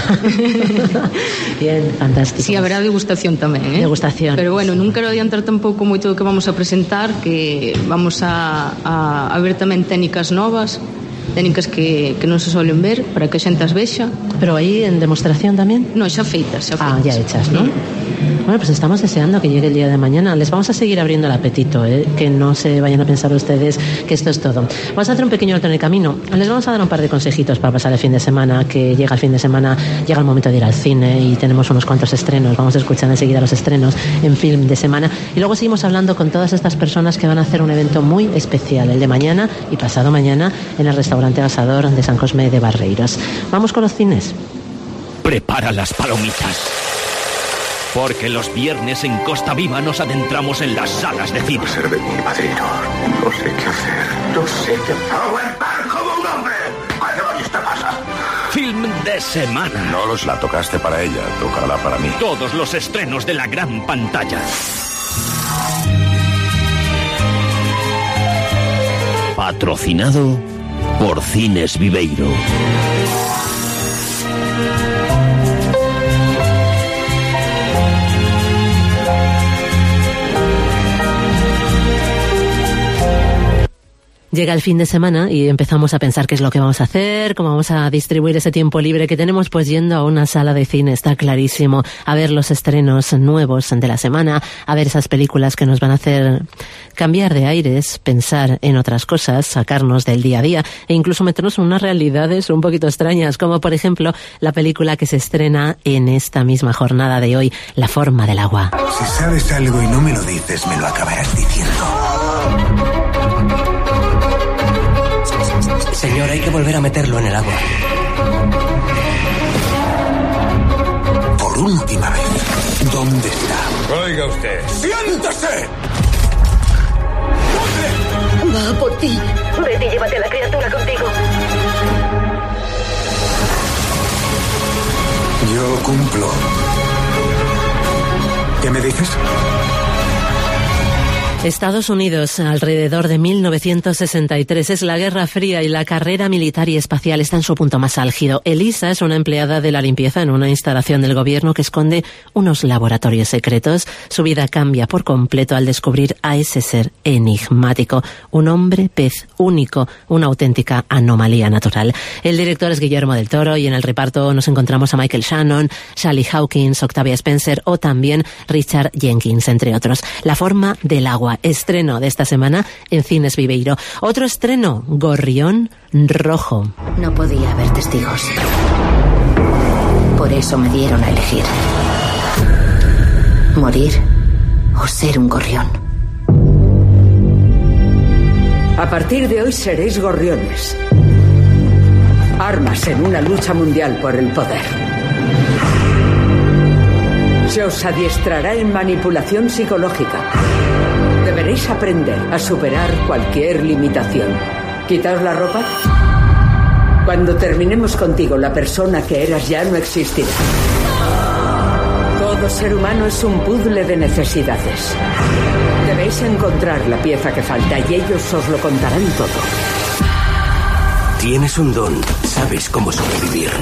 Speaker 4: Bien, fantástico.
Speaker 13: Sí, habrá degustación tamén, ¿eh?
Speaker 4: Degustación.
Speaker 13: Pero bueno, non quero adiantar tampouco moito do que vamos a presentar, que vamos a, a, a ver tamén técnicas novas, técnicas que, que non se solen ver, para que a xente as vexa.
Speaker 4: Pero aí en demostración tamén?
Speaker 13: No, xa feitas, xa feitas.
Speaker 4: Ah, ya hechas, ¿no? Mm. Bueno, pues estamos deseando que llegue el día de mañana. Les vamos a seguir abriendo el apetito, ¿eh? Que no se vayan a pensar ustedes que esto es todo. Vamos a hacer un pequeño alto en el camino. Les vamos a dar un par de consejitos para pasar el fin de semana, que llega el fin de semana, llega el momento de ir al cine y tenemos unos cuantos estrenos. Vamos a escuchar enseguida los estrenos en film de semana. Y luego seguimos hablando con todas estas personas que van a hacer un evento muy especial, el de mañana y pasado mañana, en el restaurante Asador de San Cosme de Barreiros. Vamos con los cines.
Speaker 2: Prepara las palomitas, porque los viernes en Costa Viva nos adentramos en las salas de cine.
Speaker 14: Ser de mi padrino. No sé qué hacer. No sé qué hacer. ¡Aguantar como un hombre! ¿Qué demonios te pasa?
Speaker 2: Film de semana.
Speaker 14: No los la tocaste para ella, tócala para mí.
Speaker 2: Todos los estrenos de la gran pantalla. Patrocinado por Cines Viveiro.
Speaker 4: Llega el fin de semana y empezamos a pensar qué es lo que vamos a hacer, cómo vamos a distribuir ese tiempo libre que tenemos, pues yendo a una sala de cine, está clarísimo, a ver los estrenos nuevos de la semana, a ver esas películas que nos van a hacer cambiar de aires, pensar en otras cosas, sacarnos del día a día e incluso meternos en unas realidades un poquito extrañas, como por ejemplo la película que se estrena en esta misma jornada de hoy, La forma del agua.
Speaker 15: Si sabes algo y no me lo dices, me lo acabarás diciendo.
Speaker 16: Señor, hay que volver a meterlo en el agua.
Speaker 15: Por última vez, ¿dónde está?
Speaker 14: Oiga usted.
Speaker 15: ¡Siéntese!
Speaker 17: Va por ti. Vete y llévate a la criatura contigo.
Speaker 15: Yo cumplo. ¿Qué me dices?
Speaker 4: Estados Unidos, alrededor de mil novecientos sesenta y tres, es la Guerra Fría y la carrera militar y espacial está en su punto más álgido. Elisa es una empleada de la limpieza en una instalación del gobierno que esconde unos laboratorios secretos. Su vida cambia por completo al descubrir a ese ser enigmático, un hombre pez único, una auténtica anomalía natural. El director es Guillermo del Toro y en el reparto nos encontramos a Michael Shannon, Sally Hawkins, Octavia Spencer o también Richard Jenkins, entre otros. La forma del agua. Estreno de esta semana en Cines Viveiro. Otro estreno, Gorrión Rojo.
Speaker 17: No podía haber testigos. Por eso me dieron a elegir. Morir o ser un gorrión.
Speaker 18: A partir de hoy seréis gorriones. Armas en una lucha mundial por el poder. Se os adiestrará en manipulación psicológica. Deberéis aprender a superar cualquier limitación. ¿Quitaos la ropa? Cuando terminemos contigo, la persona que eras ya no existirá. Todo ser humano es un puzzle de necesidades. Debéis encontrar la pieza que falta y ellos os lo contarán todo.
Speaker 15: Tienes un don. Sabes cómo sobrevivir.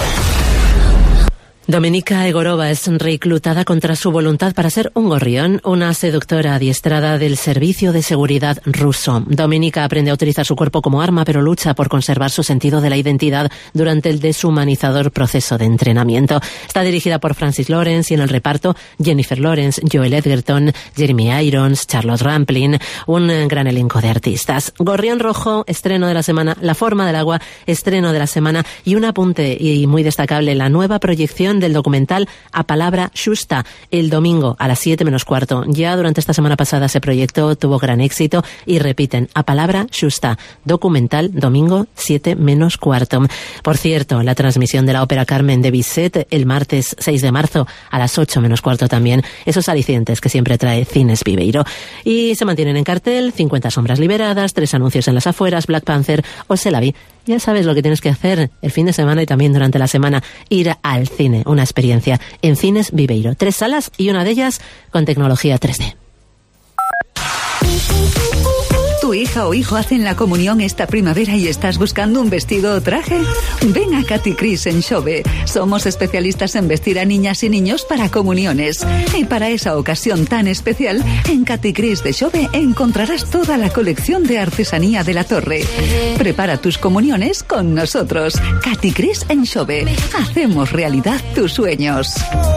Speaker 4: Dominika Egorova es reclutada contra su voluntad para ser un gorrión, una seductora adiestrada del Servicio de Seguridad ruso. Dominika aprende a utilizar su cuerpo como arma, pero lucha por conservar su sentido de la identidad durante el deshumanizador proceso de entrenamiento. Está dirigida por Francis Lawrence y en el reparto Jennifer Lawrence, Joel Edgerton, Jeremy Irons, Charlotte Rampling, un gran elenco de artistas. Gorrión Rojo, estreno de la semana. La forma del agua, estreno de la semana. Y un apunte y muy destacable, la nueva proyección del documental A Palabra Xusta, el domingo a las siete menos cuarto. Ya durante esta semana pasada se proyectó, tuvo gran éxito y repiten, A Palabra Xusta, documental, domingo siete menos cuarto. Por cierto, la transmisión de la ópera Carmen de Bizet el martes seis de marzo a las ocho menos cuarto también, esos alicientes que siempre trae Cines Viveiro. Y se mantienen en cartel cincuenta sombras liberadas, tres anuncios en las afueras, Black Panther o Se la vi. Ya sabes lo que tienes que hacer el fin de semana y también durante la semana, ir al cine, una experiencia en Cines Viveiro. Tres salas y una de ellas con tecnología tres D.
Speaker 19: ¿Tu hija o hijo hacen la comunión esta primavera y estás buscando un vestido o traje? Ven a Katy Chris en Xove. Somos especialistas en vestir a niñas y niños para comuniones. Y para esa ocasión tan especial, en Katy Chris de Xove encontrarás toda la colección de artesanía de la Torre. Prepara tus comuniones con nosotros. Katy Chris en Xove. Hacemos realidad tus sueños.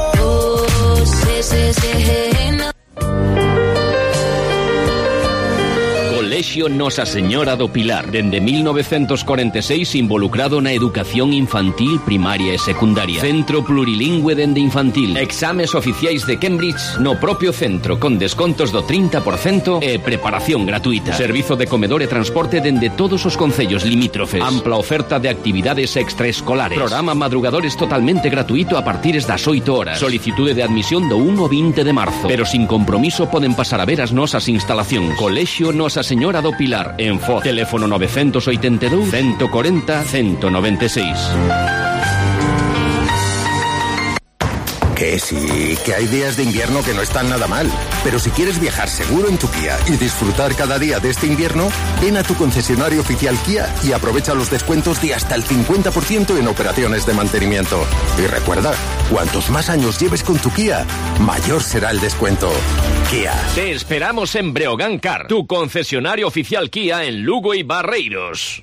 Speaker 2: Colexio Nosa Señora do Pilar, dende mil novecientos cuarenta e seis involucrado na educación infantil, primaria e secundaria. Centro plurilingüe dende infantil. Exames oficiais de Cambridge no propio centro, con descontos do trinta por cento e preparación gratuita. Servizo de comedor e transporte dende todos os concellos limítrofes. Ampla oferta de actividades extraescolares. Programa madrugadores totalmente gratuito a partir das oito horas. Solicitude de admisión do un ao vinte de marzo. Pero sin compromiso poden pasar a ver as nosas instalacións. Colexio Nosa Señora do Pilar, en Foz. Teléfono novecientos oitenta e dous, ciento cuarenta, ciento noventa e seis.
Speaker 15: Que sí, que hay días de invierno que no están nada mal. Pero si quieres viajar seguro en tu Kia y disfrutar cada día de este invierno, ven a tu concesionario oficial Kia y aprovecha los descuentos de hasta el cincuenta por ciento en operaciones de mantenimiento. Y recuerda, cuantos más años lleves con tu Kia, mayor será el descuento. Kia.
Speaker 2: Te esperamos en Breogán Car, tu concesionario oficial Kia en Lugo y Barreiros.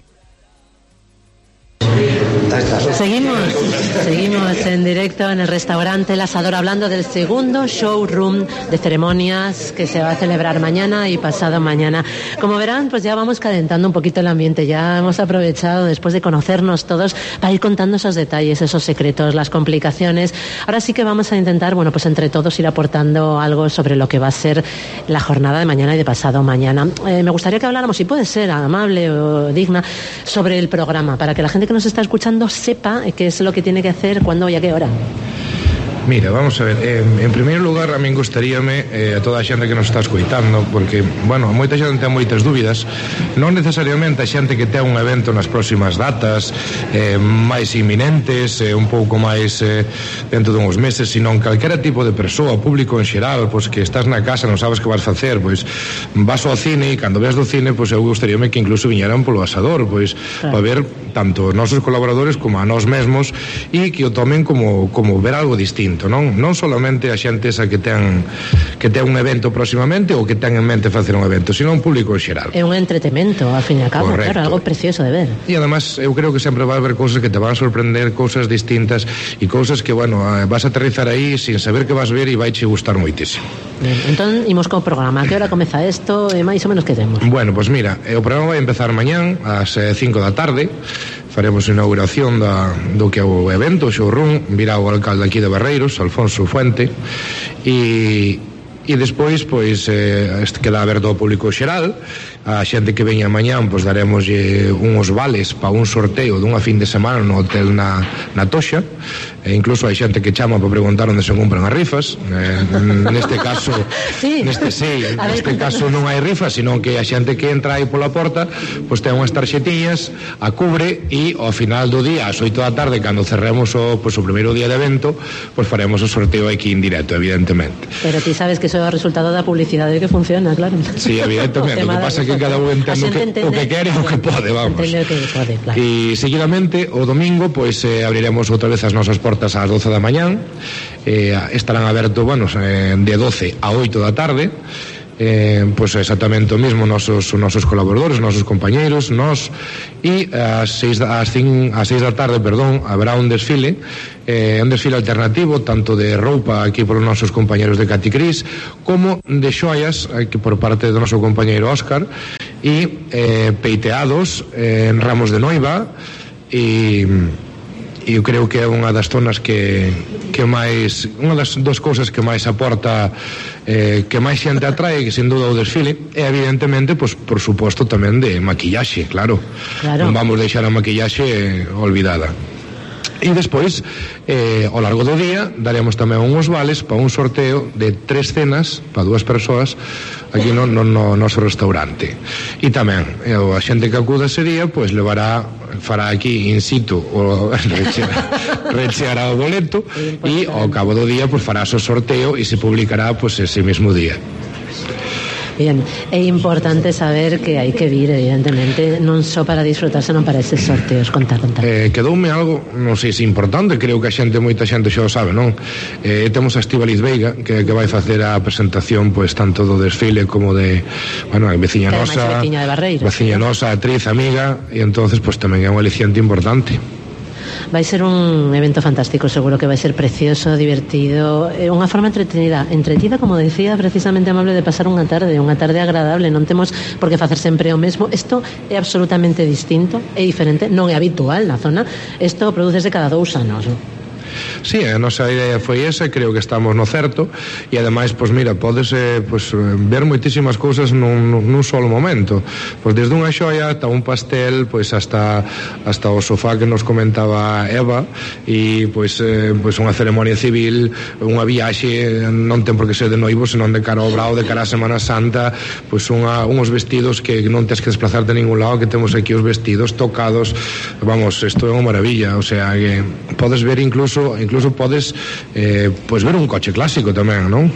Speaker 4: Seguimos, seguimos en directo en el restaurante El Asador hablando del segundo showroom de ceremonias que se va a celebrar mañana y pasado mañana. Como verán, pues ya vamos calentando un poquito el ambiente, ya hemos aprovechado después de conocernos todos para ir contando esos detalles, esos secretos, las complicaciones. Ahora sí que vamos a intentar, bueno, pues entre todos ir aportando algo sobre lo que va a ser la jornada de mañana y de pasado mañana. Eh, me gustaría que habláramos, si puede ser amable o digna, sobre el programa, para que la gente que nos está escuchando sepa qué es lo que tiene que hacer, cuándo y a qué hora.
Speaker 3: Mira, vamos a ver, eh, en primeiro lugar a min gustaríame eh, a toda a xente que nos está escoitando, porque, bueno, moita xente ten moitas dúbidas, non necesariamente a xente que ten un evento nas próximas datas eh, máis inminentes, eh, un pouco máis eh, dentro de uns meses, sino en calquera tipo de persoa, público en xeral, pois que estás na casa, non sabes que vas facer, pois vas ao cine e cando ves do cine, pois eu gustaríame que incluso viñeran polo Asador, pois claro, para ver tanto os nosos colaboradores como a nós mesmos e que o tomen como, como ver algo distinto. Non, non solamente a xente esa que ten que ten un evento próximamente ou que ten en mente facer un evento, sino un público en xeral.
Speaker 4: É un entretemento, ao fin e ao cabo,
Speaker 3: correcto,
Speaker 4: claro, algo precioso de ver.
Speaker 3: E además eu creo que sempre vai haber cousas que te van a sorprender, cousas distintas e cousas que, bueno, vas a aterrizar aí sin saber que vas ver e vai che gustar moitísimo.
Speaker 4: Bien, entón, imos co programa. A que hora comeza isto e máis ou menos que temos?
Speaker 3: Bueno, pois pues mira, o programa vai empezar mañán ás cinco da tarde. Faremos a inauguración da, do que é o evento, o showroom. Virá o alcalde aquí de Barreiros, Alfonso Fuente, e e despois pois eh, queda aberto ao público xeral. A xente que veña mañán pois daremos eh, uns vales para un sorteo dunha fin de semana no hotel na, na Toxa, e incluso hai xente que chama para preguntar onde se compran as rifas. eh, neste caso
Speaker 4: sí.
Speaker 3: neste sí, neste caso non hai rifas, sino que a xente que entra aí pola porta pois ten unhas tarxetiñas, a cubre, e ao final do día ás oito da tarde, cando cerremos o, pois, o primeiro día de evento, pois faremos o sorteo aquí en directo, evidentemente.
Speaker 4: Pero ti sabes que iso é o resultado da publicidade que funciona, claro.
Speaker 3: Sí, evidentemente. O que pasa é que cada un entende o que, o que quere e o que pode, vamos.
Speaker 4: Entende o que pode, claro.
Speaker 3: E seguidamente, o domingo, pois eh, abriremos outra vez as nosas portas ás doce da mañán. Eh, estarán abertos, bueno, eh, de doce a oito da tarde. Eh, pois exactamente o mismo nosos, os nosos colaboradores, os nosos compañeiros, nós, e ás seis, ás cinco, ás seis da tarde, perdón, haberá un desfile, eh, un desfile alternativo, tanto de roupa aquí por os nosos compañeiros de Caticris, como de xoias aquí por parte do noso compañeiro Óscar, e eh, peiteados eh, en ramos de noiva, e e eu creo que é unha das zonas que, que máis, unha das dos cousas que máis aporta, eh, que máis xente atrae, que sin dúda o desfile, e evidentemente, pues, por suposto tamén de maquillaxe, claro, claro. Non vamos deixar a maquillaxe olvidada. E despois, eh, ao largo do día, daremos tamén uns vales para un sorteo de tres cenas para dúas persoas aquí no, no, no noso restaurante. E tamén, eh, a xente que acuda ese día, pois levará, fará aquí in situ o recheará o boleto, e ao cabo do día pois fará o sorteo e se publicará pois ese mesmo día.
Speaker 4: Bien, é importante saber que hai que vir, evidentemente, non só para disfrutar, senón para eses sorteos. Conta, conta.
Speaker 3: Eh, quedoume algo, non sei se importante, creo que a xente, moita xente xa o sabe, non? Eh, temos a Estíbaliz Veiga, que, que vai facer a presentación, pois, tanto do desfile como de, bueno, a veciña nosa,
Speaker 4: veciña de Barreiros,
Speaker 3: veciña nosa, actriz, amiga, e entonces, pois, tamén é un aliciente importante.
Speaker 4: Vai ser un evento fantástico, seguro que vai ser precioso, divertido, é unha forma entretenida, entretida, como decía, precisamente amable, de pasar unha tarde, unha tarde agradable. Non temos por que facer sempre o mesmo. Isto é absolutamente distinto, é diferente, non é habitual na zona. Isto prodúcese cada dous anos, non?
Speaker 3: Sí, a nosa idea foi esa, creo que estamos no certo, e ademais, pois mira, podes eh, pois, ver moitísimas cousas nun, nun solo momento, pois desde unha xoia ata un pastel, pois hasta hasta o sofá que nos comentaba Eva, e pois, eh, pois unha ceremonia civil, unha viaxe, non ten por que ser de noivo, senón de cara ao brao, de cara a Semana Santa, pois unha, uns vestidos que non tens que desplazarte a ningún lado, que temos aquí os vestidos tocados, vamos, isto é unha maravilla, o sea, que podes ver incluso incluso podes eh, pues ver un coche clásico tamén, non?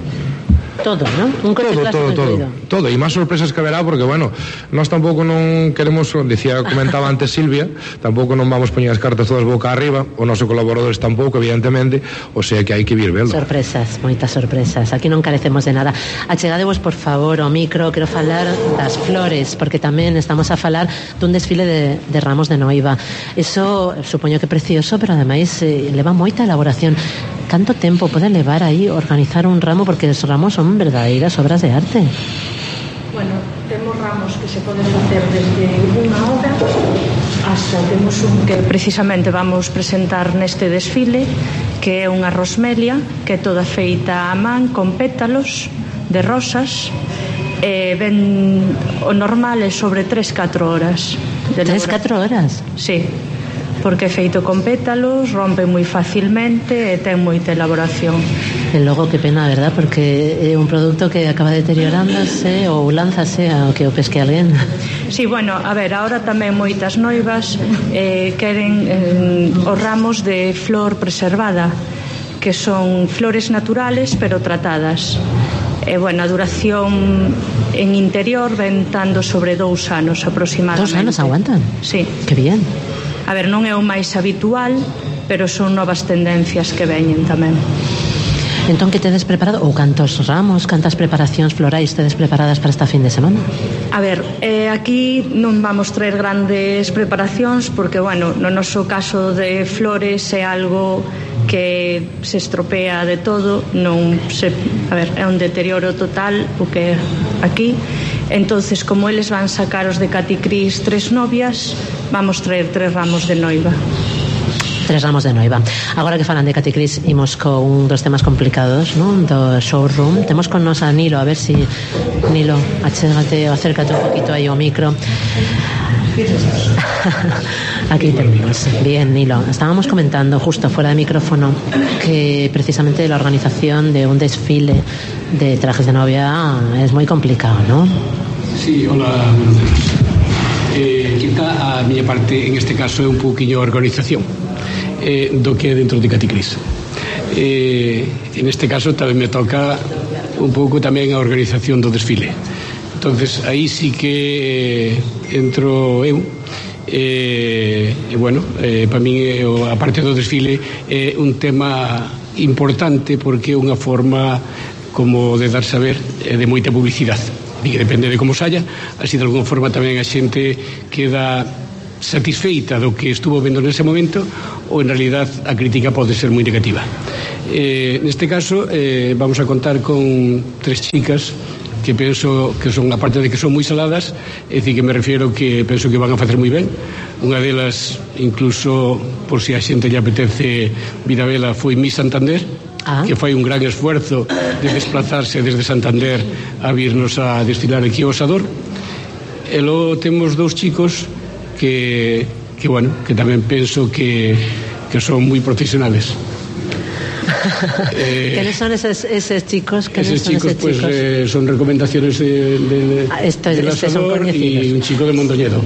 Speaker 4: Todo, non? Un coche
Speaker 3: todo,
Speaker 4: clásico
Speaker 3: todo, todo, todo, e máis sorpresas que verá, porque, bueno, nós tampouco non queremos, dicía, comentaba antes Silvia, tampouco non vamos poñer as cartas todas boca arriba, o noso colaboradores tampouco, evidentemente, o sea que hai que vir velo.
Speaker 4: Sorpresas, moitas sorpresas, aquí non carecemos de nada. Achegadevos, por favor, ao micro, quero falar das flores, porque tamén estamos a falar dun desfile de, de ramos de noiva. Eso, supoño que precioso, pero ademais eh, leva moita elaboración. Canto tempo pode levar aí organizar un ramo, porque os ramos son verdadeiras obras de arte?
Speaker 10: Bueno, temos ramos que se poden facer desde unha hora hasta temos un que precisamente vamos presentar neste desfile, que é unha rosmelia que é toda feita a man con pétalos de rosas, e ben, o normal é sobre tres catro horas.
Speaker 4: tres catro horas?
Speaker 10: Sí, porque é feito con pétalos, rompe moi facilmente e ten moita elaboración.
Speaker 4: E logo, que pena, verdad, porque é un produto que acaba deteriorándose ou lánzase ao que o pesque alguén.
Speaker 10: Sí, bueno, a ver, ahora tamén moitas noivas eh, queren eh, os ramos de flor preservada, que son flores naturales pero tratadas. E, bueno, a duración en interior ven tando sobre dous anos aproximadamente.
Speaker 4: Dos anos aguantan?
Speaker 10: Sí.
Speaker 4: Que bien.
Speaker 10: A ver, non é o máis habitual, pero son novas tendencias que veñen tamén.
Speaker 4: Entón, que tedes preparado? Ou cantos ramos, cantas preparacións florais tedes preparadas para esta fin de semana?
Speaker 10: A ver, eh, aquí non vamos traer grandes preparacións, porque, bueno, no noso caso de flores é algo que se estropea de todo, non se, a ver, é un deterioro total o que é aquí. Entonces, como eles van sacar os de Caticris tres novias, vamos traer tres ramos de noiva.
Speaker 4: Tres ramos de noiva. Agora que falan de Katy Cris, imos con un dos temas complicados, non? Do showroom. Temos con nos a Nilo, a ver si Nilo, achégate, acércate un poquito aí ao micro. Aquí tenemos. Bien, Nilo. Estábamos comentando justo fuera de micrófono que precisamente la organización de un desfile de trajes de novia es muy complicado, ¿no?
Speaker 20: Sí, hola, buenos días. Eh, quizá a miña parte en este caso é un pouquiño a organización eh, do que é dentro de Katy Cris. Eh, en este caso tamén me toca un pouco tamén a organización do desfile. Entonces aí sí que eh, entro eu e eh, bueno, eh, para min eh, a parte do desfile é un tema importante porque é unha forma como de dar saber eh, de moita publicidade, e que depende de como saia, así de alguna forma tamén a xente queda satisfeita do que estuvo vendo nese momento, ou en realidad a crítica pode ser moi negativa. Eh, neste caso eh, vamos a contar con tres chicas que penso que son, aparte de que son moi saladas, é dicir que me refiero que penso que van a facer moi ben. Unha delas, incluso por si a xente lle apetece vida vela, foi Miss Santander, ah. que fai un gran esfuerzo de desplazarse desde Santander a virnos a desfilar aquí ao Osador. E logo temos dous chicos que, que bueno, que tamén penso que, que son moi profesionales.
Speaker 4: eh, ¿Quiénes son esos, esos chicos?
Speaker 20: Esos chicos, esos pues chicos? Eh, son recomendaciones de, de, de, ah, esto, del este Asador y un chico de Mondoñedo.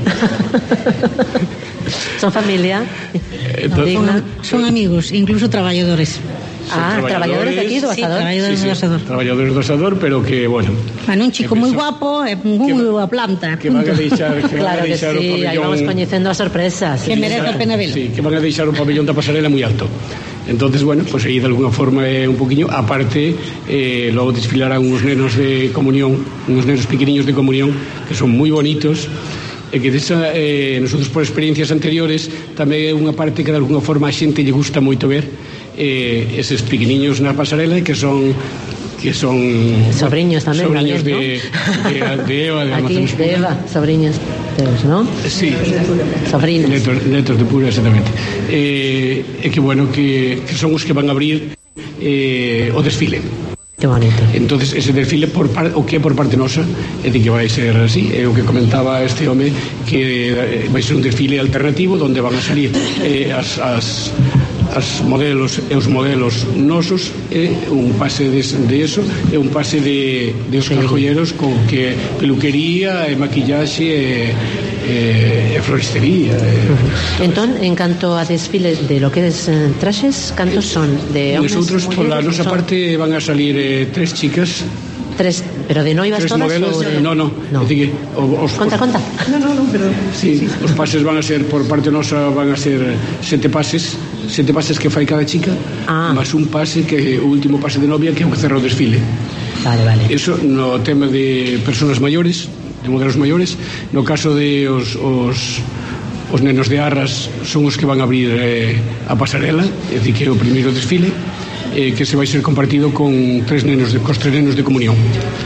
Speaker 4: ¿Son familia?
Speaker 7: Eh, no, son, son amigos, incluso trabajadores.
Speaker 4: Ah, trabajadores de aquí do Asador.
Speaker 7: Sí, trabajadores
Speaker 20: sí,
Speaker 7: do Asador.
Speaker 20: Sí, trabajadores do Asador, pero que, bueno.
Speaker 7: Bueno, un chico moi guapo e moi boa planta.
Speaker 20: Que van a deixar, que
Speaker 4: claro
Speaker 20: van a deixar
Speaker 4: que sí,
Speaker 20: o pabellón.
Speaker 4: Aí vamos coñecendo as sorpresas.
Speaker 7: Que merece a pena velo.
Speaker 20: Sí, que van a deixar o pabellón da pasarela moi alto. Entonces, bueno, pues aí de alguna forma é un poquinho, aparte, eh, logo desfilarán uns nenos de comunión, uns nenos pequeniños de comunión, que son moi bonitos, e que desa, eh, nosotros por experiencias anteriores tamén é unha parte que de alguna forma a xente lle gusta moito ver, eh, eses pequeniños na pasarela que son que son
Speaker 4: sobriños tamén,
Speaker 20: sobriños
Speaker 4: tamén,
Speaker 20: de, ¿no? de, de, de Eva de
Speaker 4: aquí, de Eva, sobriños teus, ¿no?
Speaker 20: Sí,
Speaker 4: sobrinos
Speaker 20: netos, netos de Pura, exactamente. Eh, e que bueno, que, que son os que van a abrir eh, o desfile.
Speaker 4: Que bonito.
Speaker 20: Entonces ese desfile por par, o que é por parte nosa, é dicir que vai ser así, é o que comentaba este home, que vai ser un desfile alternativo onde van a salir eh, as, as as modelos e os modelos nosos, e un pase de, de eso, e un pase de, de os carjolleros con que peluquería e maquillaxe e, e, e floristería e,
Speaker 4: uh-huh. Entón, en canto a desfiles de lo que es eh, traxes, cantos son? De hombres,
Speaker 20: nosotros, por la nosa
Speaker 4: son...
Speaker 20: parte van a salir eh, tres chicas.
Speaker 4: Tres, pero de noivas
Speaker 20: tres
Speaker 4: todas
Speaker 20: modelos,
Speaker 4: de...
Speaker 20: no, no, no. Es decir, os,
Speaker 4: conta,
Speaker 20: os,
Speaker 4: conta.
Speaker 20: No, no, no, pero sí, sí, os pases van a ser por parte nosa, van a ser sete pases, sete pases que fai cada chica, ah. más un pase que o último pase de novia que é o que cerra o desfile.
Speaker 4: Vale, vale.
Speaker 20: Eso no tema de personas maiores, de modelos maiores. No caso de os, os os nenos de Arras son os que van a abrir eh, a pasarela, é dicir que é o primeiro desfile, eh, que se vai ser compartido con tres nenos de, cos tres nenos de comunión.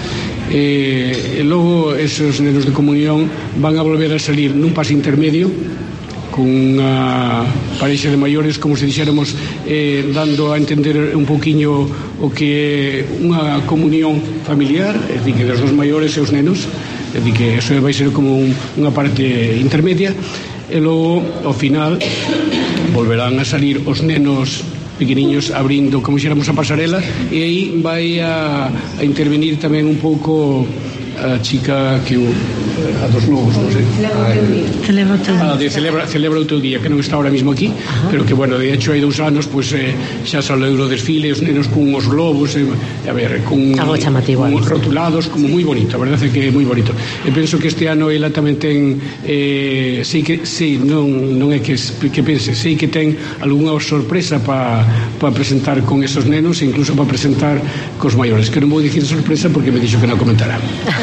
Speaker 20: Eh, e logo esos nenos de comunión van a volver a salir nun pase intermedio con unha parexa de maiores, como se dixéramos, eh, dando a entender un pouquiño o que é unha comunión familiar, é dicir, que dos dos maiores e os nenos, é dicir, que eso vai ser como un, unha parte intermedia, e logo, ao final, volverán a salir os nenos pequeniños abrindo, como xéramos, a pasarela, e aí vai a, a intervenir tamén un pouco a chica que o, a dos lobos, non sei.
Speaker 7: Celebra o teu día.
Speaker 20: Ah, de celebra, celebra o teu día, que non está ahora mismo aquí, ajá, pero que, bueno, de hecho, hai dous anos, pues, eh, xa saliu o desfile, os nenos con os globos, eh, a ver, con,
Speaker 4: algo chamativo,
Speaker 20: con rotulados, como moi bonito, a verdade é que é moi bonito. E penso que este ano ela tamén ten, eh, sei que, sei, non, non é que, que pense, sei que ten algunha sorpresa para pa presentar con esos nenos, e incluso para presentar cos maiores, que non vou dicir sorpresa porque me dixo que non comentará.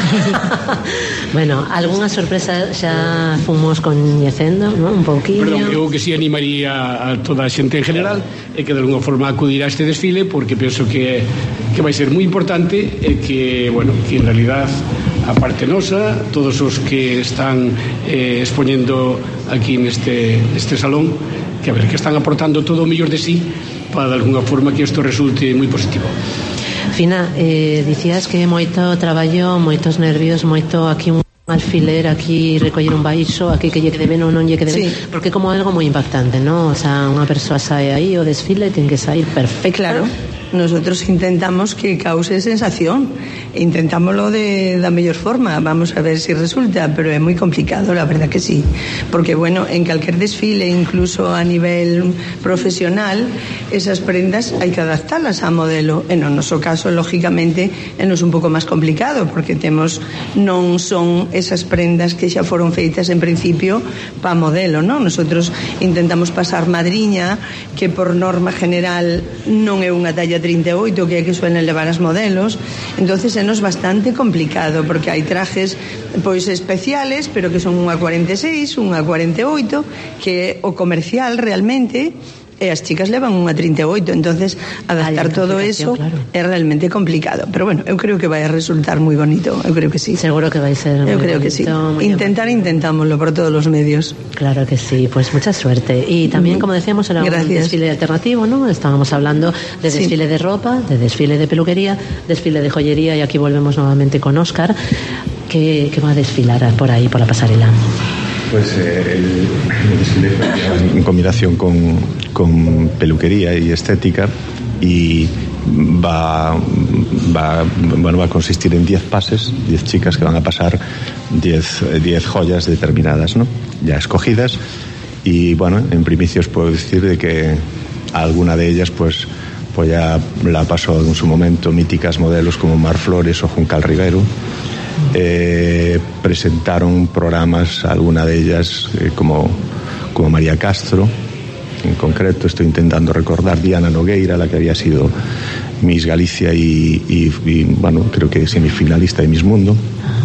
Speaker 4: Bueno, algunha sorpresa xa fomos coñecendo, ¿no? Un pouquinho.
Speaker 20: Perdón, eu que si animaría a toda a xente en general e que de alguna forma acudirá a este desfile, porque penso que que vai ser moi importante e que, bueno, que en realidad a parte nosa, todos os que están eh, expoñendo aquí neste este salón, que a ver, que están aportando todo o mellor de sí para de alguna forma que isto resulte moi positivo.
Speaker 4: Fina, eh, dicías que moito traballo, moitos nervios, moito aquí un alfiler, aquí recoller un baixo, aquí que lle quede ben ou non lle quede ben, sí. Porque como algo moi impactante, ¿no? O sea, unha persoa sae aí o desfile ten que sair perfecta.
Speaker 9: Claro, nosotros intentamos que cause sensación, intentámoslo de da mellor forma, vamos a ver si resulta, pero é moi complicado, la verdad que sí, porque bueno, en calquer desfile, incluso a nivel profesional, esas prendas hai que adaptalas a modelo. En o noso caso, lógicamente, é nos un pouco máis complicado, porque temos non son esas prendas que xa foron feitas en principio pa modelo, non? Nosotros intentamos pasar madriña, que por norma general non é unha talla trinta e oito que é que suelen levar as modelos, entonces é nos bastante complicado, porque hai trajes pois especiales, pero que son unha cuarenta e seis, unha cuarenta e oito, que é o comercial realmente, e as chicas levan unha trinta e oito, entonces adaptar Ay, todo eso claro. É realmente complicado, pero bueno, eu creo que vai a resultar moi bonito, eu creo que sí.
Speaker 4: Seguro que vai ser
Speaker 9: eu creo
Speaker 4: bonito,
Speaker 9: que sí. Intentar, bonito. Intentámoslo por todos los medios.
Speaker 4: Claro que sí, pues mucha suerte. Y también, como decíamos, era Gracias. Un desfile alternativo, ¿no? Estábamos hablando de desfile sí. de ropa, de desfile de peluquería, desfile de joyería, y aquí volvemos nuevamente con Óscar, que, que va a desfilar por ahí, por la pasarela.
Speaker 11: Pues eh, el, el desfile en combinación con, con peluquería y estética, y va, va, bueno, va a consistir en diez pases, diez chicas que van a pasar diez, diez joyas determinadas, ¿no? Ya escogidas, y bueno, en primicia os puedo decir de que alguna de ellas pues, pues ya la pasó en su momento míticas modelos como Mar Flores o Juncal Rivero. Eh, presentaron programas, alguna de ellas eh, como, como María Castro, en concreto estoy intentando recordar Diana Nogueira, la que había sido Miss Galicia y, y, y bueno, creo que semifinalista de Miss Mundo.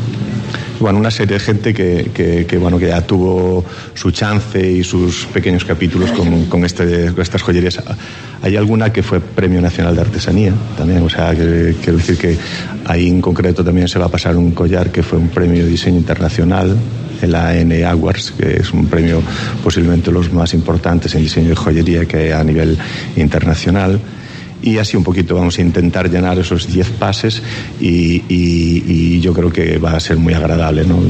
Speaker 11: Bueno, una serie de gente que, que, que, bueno, que ya tuvo su chance y sus pequeños capítulos con, con, este, con estas joyerías. Hay alguna que fue Premio Nacional de Artesanía también, o sea, que, quiero decir que ahí en concreto también se va a pasar un collar que fue un premio de diseño internacional, el A N Awards, que es un premio posiblemente los más importantes en diseño de joyería que hay a nivel internacional. Y así un poquito vamos a intentar llenar esos diez pases y, y, y yo creo que va a ser muy agradable, ¿no?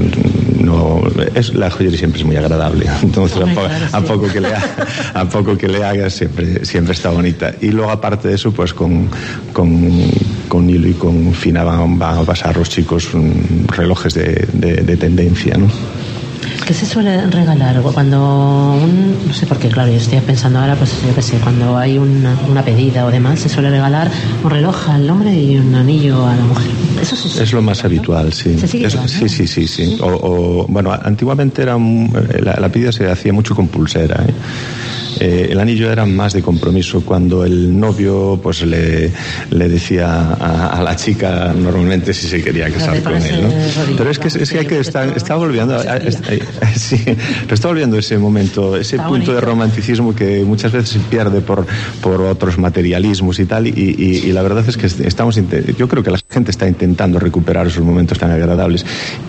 Speaker 11: No, es, la joyería siempre es muy agradable, entonces a, po claro, sí. a poco que le haga, a poco que le haga siempre, siempre está bonita. Y luego aparte de eso, pues con, con, con Nilo y con Fina van, van a pasar los chicos relojes de, de, de tendencia, ¿no?
Speaker 4: ¿Qué se suele regalar cuando un, no sé por qué, claro, yo estoy pensando ahora, pues yo qué sé, cuando hay una, una pedida o demás, se suele regalar un reloj al hombre y un anillo a la mujer? Eso sí,
Speaker 11: es lo más habitual, sí.
Speaker 4: ¿Se sigue
Speaker 11: es,
Speaker 4: llevando?
Speaker 11: Sí, sí, sí, sí. O, o, bueno, antiguamente era un, la, la pedida se hacía mucho con pulsera, ¿eh? Eh, el anillo era más de compromiso, cuando el novio pues le, le decía a, a la chica normalmente si se quería casar con él, ¿no? Pero es que, es que hay que estar, está volviendo a, a, a, sí, pero está volviendo ese momento, ese está punto bonito. De romanticismo que muchas veces se pierde por, por otros materialismos y tal, y, y, y la verdad es que estamos, yo creo que la gente está intentando recuperar esos momentos tan agradables,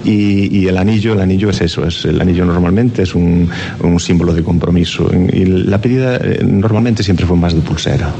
Speaker 11: y, y el anillo, el anillo es eso, es el anillo normalmente es un, un símbolo de compromiso, y la pedida eh, normalmente siempre fue más de pulsera.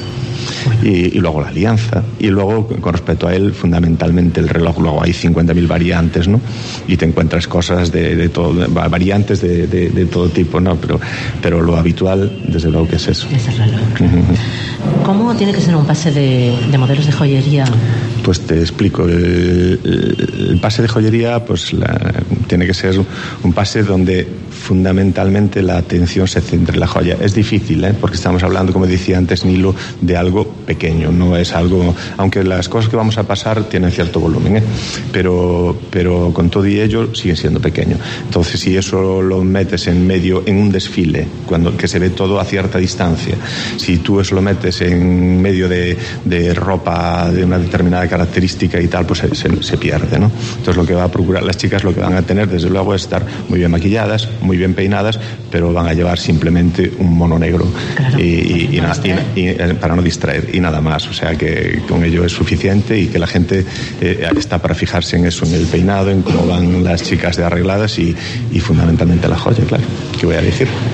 Speaker 11: Bueno. Y, y luego la alianza, y luego con respecto a él fundamentalmente el reloj. Luego hay cincuenta mil variantes, ¿no? Y te encuentras cosas de, de todo, variantes de, de, de todo tipo, ¿no? Pero, pero lo habitual desde luego que es eso.
Speaker 4: Es el reloj, claro. Uh-huh. ¿Cómo tiene que ser un pase de, de modelos de joyería?
Speaker 11: Pues te explico. El, el, el pase de joyería pues la, tiene que ser un pase donde fundamentalmente la atención se centre en la joya. Es difícil, ¿eh? Porque estamos hablando, como decía antes Nilo, de algo pequeño, no es algo, aunque las cosas que vamos a pasar tienen cierto volumen, ¿eh? pero, pero con todo y ello siguen siendo pequeño. Entonces, si eso lo metes en medio, en un desfile, cuando que se ve todo a cierta distancia, si tú eso lo metes en medio de, de ropa de una determinada característica y tal, pues se, se, se pierde, ¿no? Entonces, lo que va a procurar las chicas, lo que van a tener, desde luego, es estar muy bien maquilladas, muy bien peinadas, pero van a llevar simplemente un mono negro, claro, y, y, y, na, y, y para no distraer, y nada más. O sea que con ello es suficiente, y que la gente eh, está para fijarse en eso, en el peinado, en cómo van las chicas de arregladas, y, y fundamentalmente la joya, claro. ¿Qué voy a decir?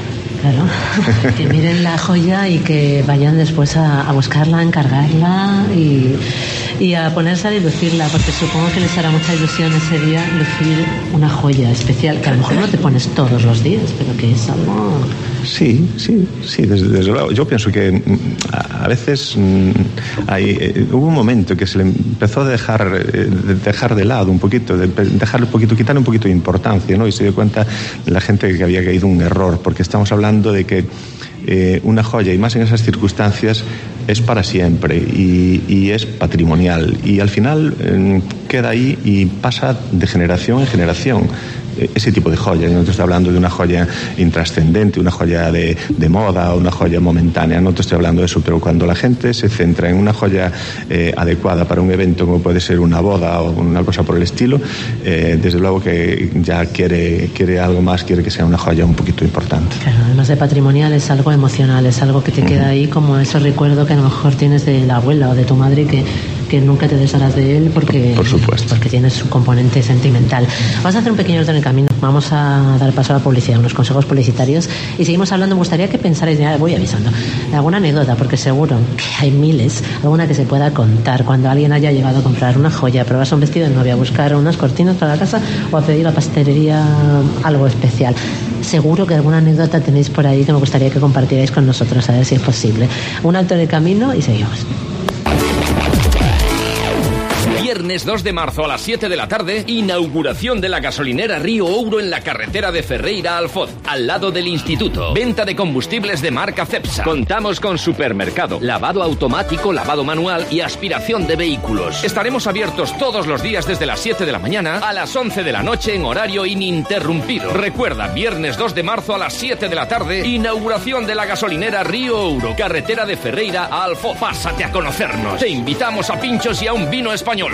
Speaker 4: Claro, que miren la joya y que vayan después a, a buscarla, a encargarla y, y a ponerse a lucirla, porque supongo que les hará mucha ilusión ese día lucir una joya especial, que a lo mejor no te pones todos los días, pero que es algo...
Speaker 11: Sí, sí, sí, desde, desde luego. Yo pienso que a, a veces hay, eh, hubo un momento que se le empezó a dejar, eh, de dejar de lado un poquito, de dejar un poquito, quitar un poquito de importancia, ¿no? Y se dio cuenta la gente que había caído un error, porque estamos hablando de que eh, una joya, y más en esas circunstancias, es para siempre y, y es patrimonial. Y al final eh, queda ahí y pasa de generación en generación. Ese tipo de joya, no te estoy hablando de una joya intrascendente, una joya de, de moda o una joya momentánea, no te estoy hablando de eso, pero cuando la gente se centra en una joya eh, adecuada para un evento como puede ser una boda o una cosa por el estilo, eh, desde luego que ya quiere, quiere algo más, quiere que sea una joya un poquito importante.
Speaker 4: Claro, además de patrimonial es algo emocional, es algo que te queda ahí como ese recuerdo que a lo mejor tienes de la abuela o de tu madre que que nunca te desharás de él porque,
Speaker 11: por supuesto,
Speaker 4: porque tiene su componente sentimental. Vamos a hacer un pequeño orden en el camino, vamos a dar paso a la publicidad, unos consejos publicitarios y seguimos hablando. Me gustaría que pensarais, ya voy avisando, de alguna anécdota, porque seguro que hay miles, alguna que se pueda contar cuando alguien haya llegado a comprar una joya, probarse un vestido de novia, a buscar unas cortinas para la casa o a pedir a la pastelería algo especial. Seguro que alguna anécdota tenéis por ahí que me gustaría que compartierais con nosotros, a ver si es posible. Un alto en el camino y seguimos.
Speaker 2: Viernes dos de marzo a las siete de la tarde, inauguración de la gasolinera Río Ouro en la carretera de Ferreira a Alfoz, al lado del instituto. Venta de combustibles de marca Cepsa. Contamos con supermercado, lavado automático, lavado manual y aspiración de vehículos. Estaremos abiertos todos los días desde las siete de la mañana a las once de la noche en horario ininterrumpido. Recuerda, viernes dos de marzo a las siete de la tarde, inauguración de la gasolinera Río Ouro, carretera de Ferreira a Alfoz. Pásate a conocernos. Te invitamos a pinchos y a un vino español.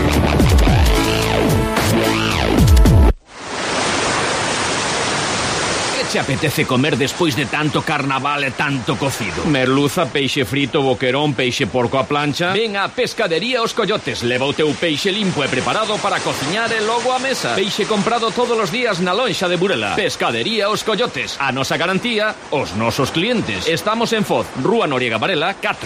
Speaker 2: ¿Qué te apetece comer despois de tanto carnaval e tanto cocido? Merluza, peixe frito, boquerón, peixe porco a plancha? Ven a Pescadería Os Collotes. Leva o teu peixe limpo e preparado para cociñar e logo a mesa. Peixe comprado todos os días na lonxa de Burela. Pescadería Os Collotes. A nosa garantía, os nosos clientes. Estamos en Foz, Rúa Noriega Varela, catro.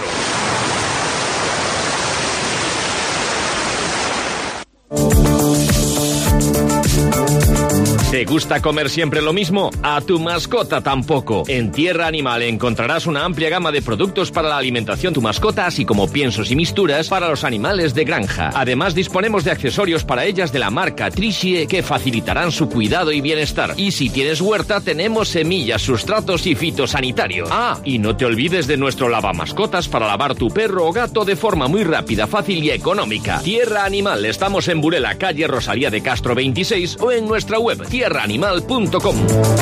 Speaker 2: ¿Te gusta comer siempre lo mismo? A tu mascota tampoco. En Tierra Animal encontrarás una amplia gama de productos para la alimentación de tu mascota, así como piensos y misturas para los animales de granja. Además, disponemos de accesorios para ellas de la marca Trixie que facilitarán su cuidado y bienestar. Y si tienes huerta, tenemos semillas, sustratos y fitosanitario. Ah, y no te olvides de nuestro lavamascotas para lavar tu perro o gato de forma muy rápida, fácil y económica. Tierra Animal, estamos en Burela, calle Rosalía de Castro veintiséis o en nuestra web tierra animal punto com.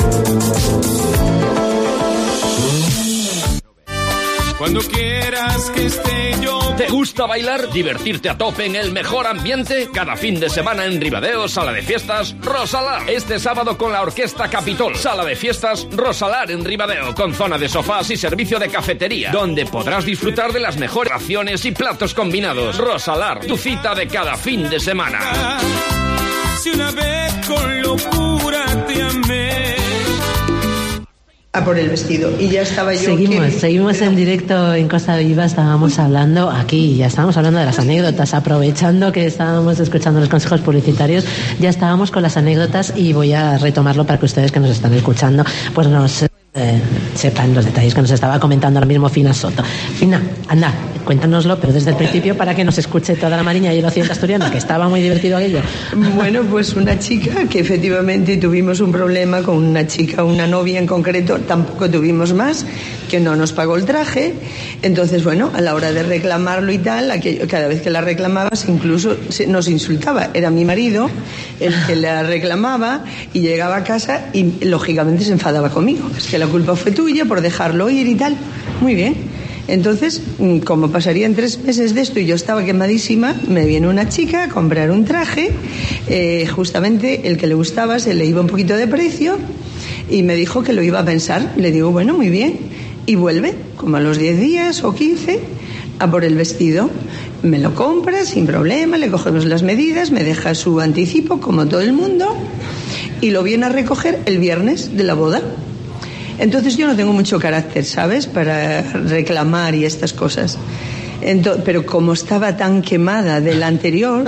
Speaker 21: Cuando quieras que esté yo.
Speaker 2: ¿Te gusta bailar? ¿Divertirte a tope en el mejor ambiente? Cada fin de semana en Ribadeo, Sala de Fiestas Rosalar. Este sábado con la Orquesta Capitol. Sala de Fiestas Rosalar en Ribadeo, con zona de sofás y servicio de cafetería, donde podrás disfrutar de las mejores raciones y platos combinados. Rosalar, tu cita de cada fin de semana.
Speaker 21: Si una vez con locura te amé.
Speaker 9: A por el vestido y ya estaba yo.
Speaker 4: Seguimos,
Speaker 9: que...
Speaker 4: seguimos en directo en Costa Viva. Estábamos hablando aquí, ya estábamos hablando de las anécdotas, aprovechando que estábamos escuchando los consejos publicitarios, ya estábamos con las anécdotas y voy a retomarlo para que ustedes que nos están escuchando pues nos eh, sepan los detalles que nos estaba comentando ahora mismo Fina Soto. Fina, anda, cuéntanoslo, pero desde el principio para que nos escuche toda la Mariña y el occidente asturiano, que estaba muy divertido aquello.
Speaker 9: Bueno, pues una chica que efectivamente tuvimos un problema con una chica, una novia en concreto, tampoco tuvimos más, que no nos pagó el traje. Entonces, bueno, a la hora de reclamarlo y tal, aquello, cada vez que la reclamabas incluso nos insultaba. Era mi marido el que la reclamaba y llegaba a casa y lógicamente se enfadaba conmigo. Es que la culpa fue tuya por dejarlo ir y tal. Muy bien. Entonces, como pasarían tres meses de esto y yo estaba quemadísima, me viene una chica a comprar un traje, eh, justamente el que le gustaba, se le iba un poquito de precio y me dijo que lo iba a pensar. Le digo, bueno, muy bien. Y vuelve, como a los diez días o quince, a por el vestido. Me lo compra sin problema, le cogemos las medidas, me deja su anticipo, como todo el mundo, y lo viene a recoger el viernes de la boda. Entonces yo no tengo mucho carácter, ¿sabes?, para reclamar y estas cosas. Entonces, pero como estaba tan quemada del anterior,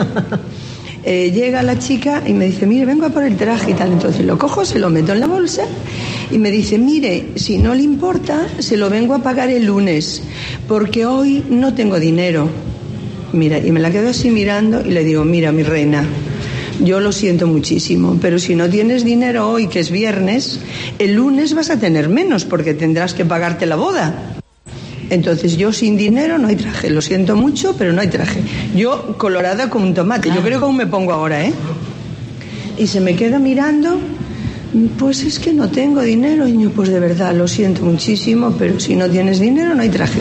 Speaker 9: eh, llega la chica y me dice, mire, vengo a por el traje y tal. Entonces lo cojo, se lo meto en la bolsa y me dice, mire, si no le importa, se lo vengo a pagar el lunes, porque hoy no tengo dinero. Mira, y me la quedo así mirando y le digo, mira, mi reina, yo lo siento muchísimo, pero si no tienes dinero hoy, que es viernes, el lunes vas a tener menos, porque tendrás que pagarte la boda. Entonces yo sin dinero no hay traje, lo siento mucho, pero no hay traje. Yo colorada como un tomate, yo creo que aún me pongo ahora, ¿eh? Y se me queda mirando, pues es que no tengo dinero. Y yo, pues de verdad, lo siento muchísimo, pero si no tienes dinero no hay traje.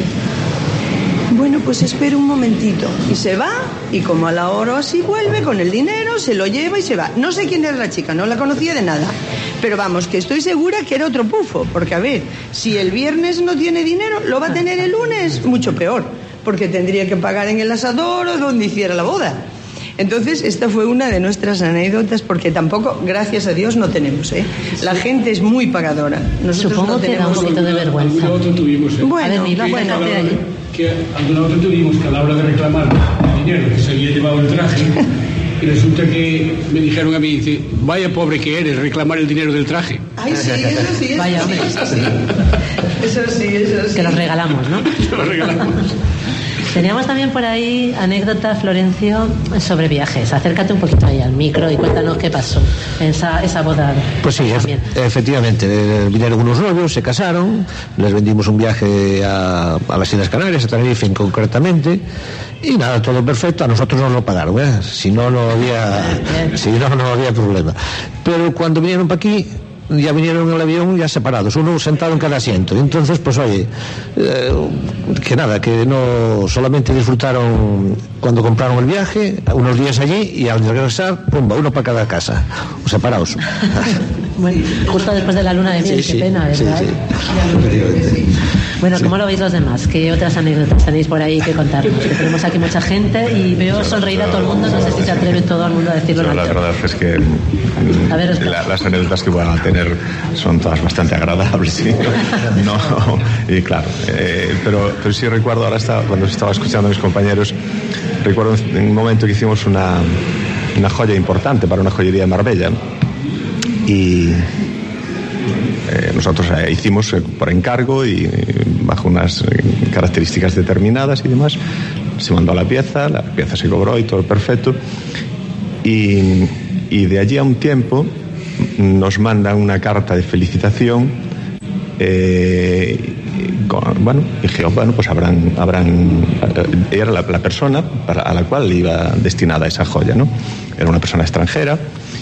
Speaker 9: Bueno, pues espera un momentito. Y se va, y como a la hora así vuelve con el dinero, se lo lleva y se va. No sé quién era la chica, no la conocía de nada. Pero vamos, que estoy segura que era otro pufo. Porque a ver, si el viernes no tiene dinero, lo va a tener el lunes, mucho peor. Porque tendría que pagar en el asador o donde hiciera la boda. Entonces, esta fue una de nuestras anécdotas, porque tampoco, gracias a Dios, no tenemos, ¿eh? La gente es muy pagadora. Nosotros
Speaker 4: Supongo
Speaker 9: no
Speaker 4: que
Speaker 9: tenemos
Speaker 4: da un poquito de vergüenza.
Speaker 20: Tuvimos, ¿eh?
Speaker 9: Bueno,
Speaker 4: a ver, Milo,
Speaker 9: bueno,
Speaker 4: cuéntate.
Speaker 20: Que alguna otra tuvimos que a la hora de reclamar el dinero que se había llevado el traje, y resulta que me dijeron a mí, dice, vaya pobre que eres, reclamar el dinero del traje.
Speaker 9: Ay, sí, eso sí, eso
Speaker 4: Vaya,
Speaker 9: sí,
Speaker 4: hombre.
Speaker 9: eso sí. Eso sí, eso sí.
Speaker 4: Que los regalamos, ¿no?
Speaker 20: Lo regalamos.
Speaker 4: Teníamos también por ahí anécdota, Florencio, sobre viajes. Acércate un poquito ahí al micro y cuéntanos qué pasó en esa, esa boda.
Speaker 12: Pues sí, ef- efectivamente, eh, vinieron unos novios, se casaron, les vendimos un viaje a, a las Islas Canarias, a Tenerife concretamente, y nada, todo perfecto, a nosotros nos lo pagaron, ¿eh? Si no, no había, si no, no había problema. Pero cuando vinieron para aquí, ya vinieron en el avión ya separados, uno sentado en cada asiento. Y entonces, pues oye, eh, que nada, que no solamente disfrutaron cuando compraron el viaje, unos días allí, y al regresar, pumba, uno para cada casa, separados.
Speaker 4: Bueno, justo después de la luna de miel,
Speaker 12: Sí,
Speaker 4: qué
Speaker 12: sí,
Speaker 4: pena, ¿verdad?
Speaker 12: sí, sí.
Speaker 4: Bueno,
Speaker 12: Sí.
Speaker 4: ¿cómo lo veis los demás? ¿Qué otras anécdotas tenéis por ahí que contarnos? Que tenemos aquí mucha gente y veo sonreír a todo el mundo, no sé si se atreve todo el mundo a decirlo.
Speaker 11: Yo,
Speaker 4: en
Speaker 11: la
Speaker 4: alto.
Speaker 11: verdad es que
Speaker 4: A ver,
Speaker 11: la- las anécdotas que van a tener son todas bastante agradables, ¿sí? No, y claro, eh, pero, pero sí recuerdo, ahora estaba, cuando estaba escuchando a mis compañeros, recuerdo en un momento que hicimos una, una joya importante para una joyería de Marbella, ¿no? Y eh, nosotros eh, hicimos eh, por encargo y eh, bajo unas eh, características determinadas y demás, se mandó la pieza, la pieza se cobró y todo perfecto, y, y de allí a un tiempo nos mandan una carta de felicitación, eh, con, bueno, dije, oh, bueno, pues habrán, habrán eh, era la, la persona para, a la cual iba destinada esa joya, ¿no? Era una persona extranjera,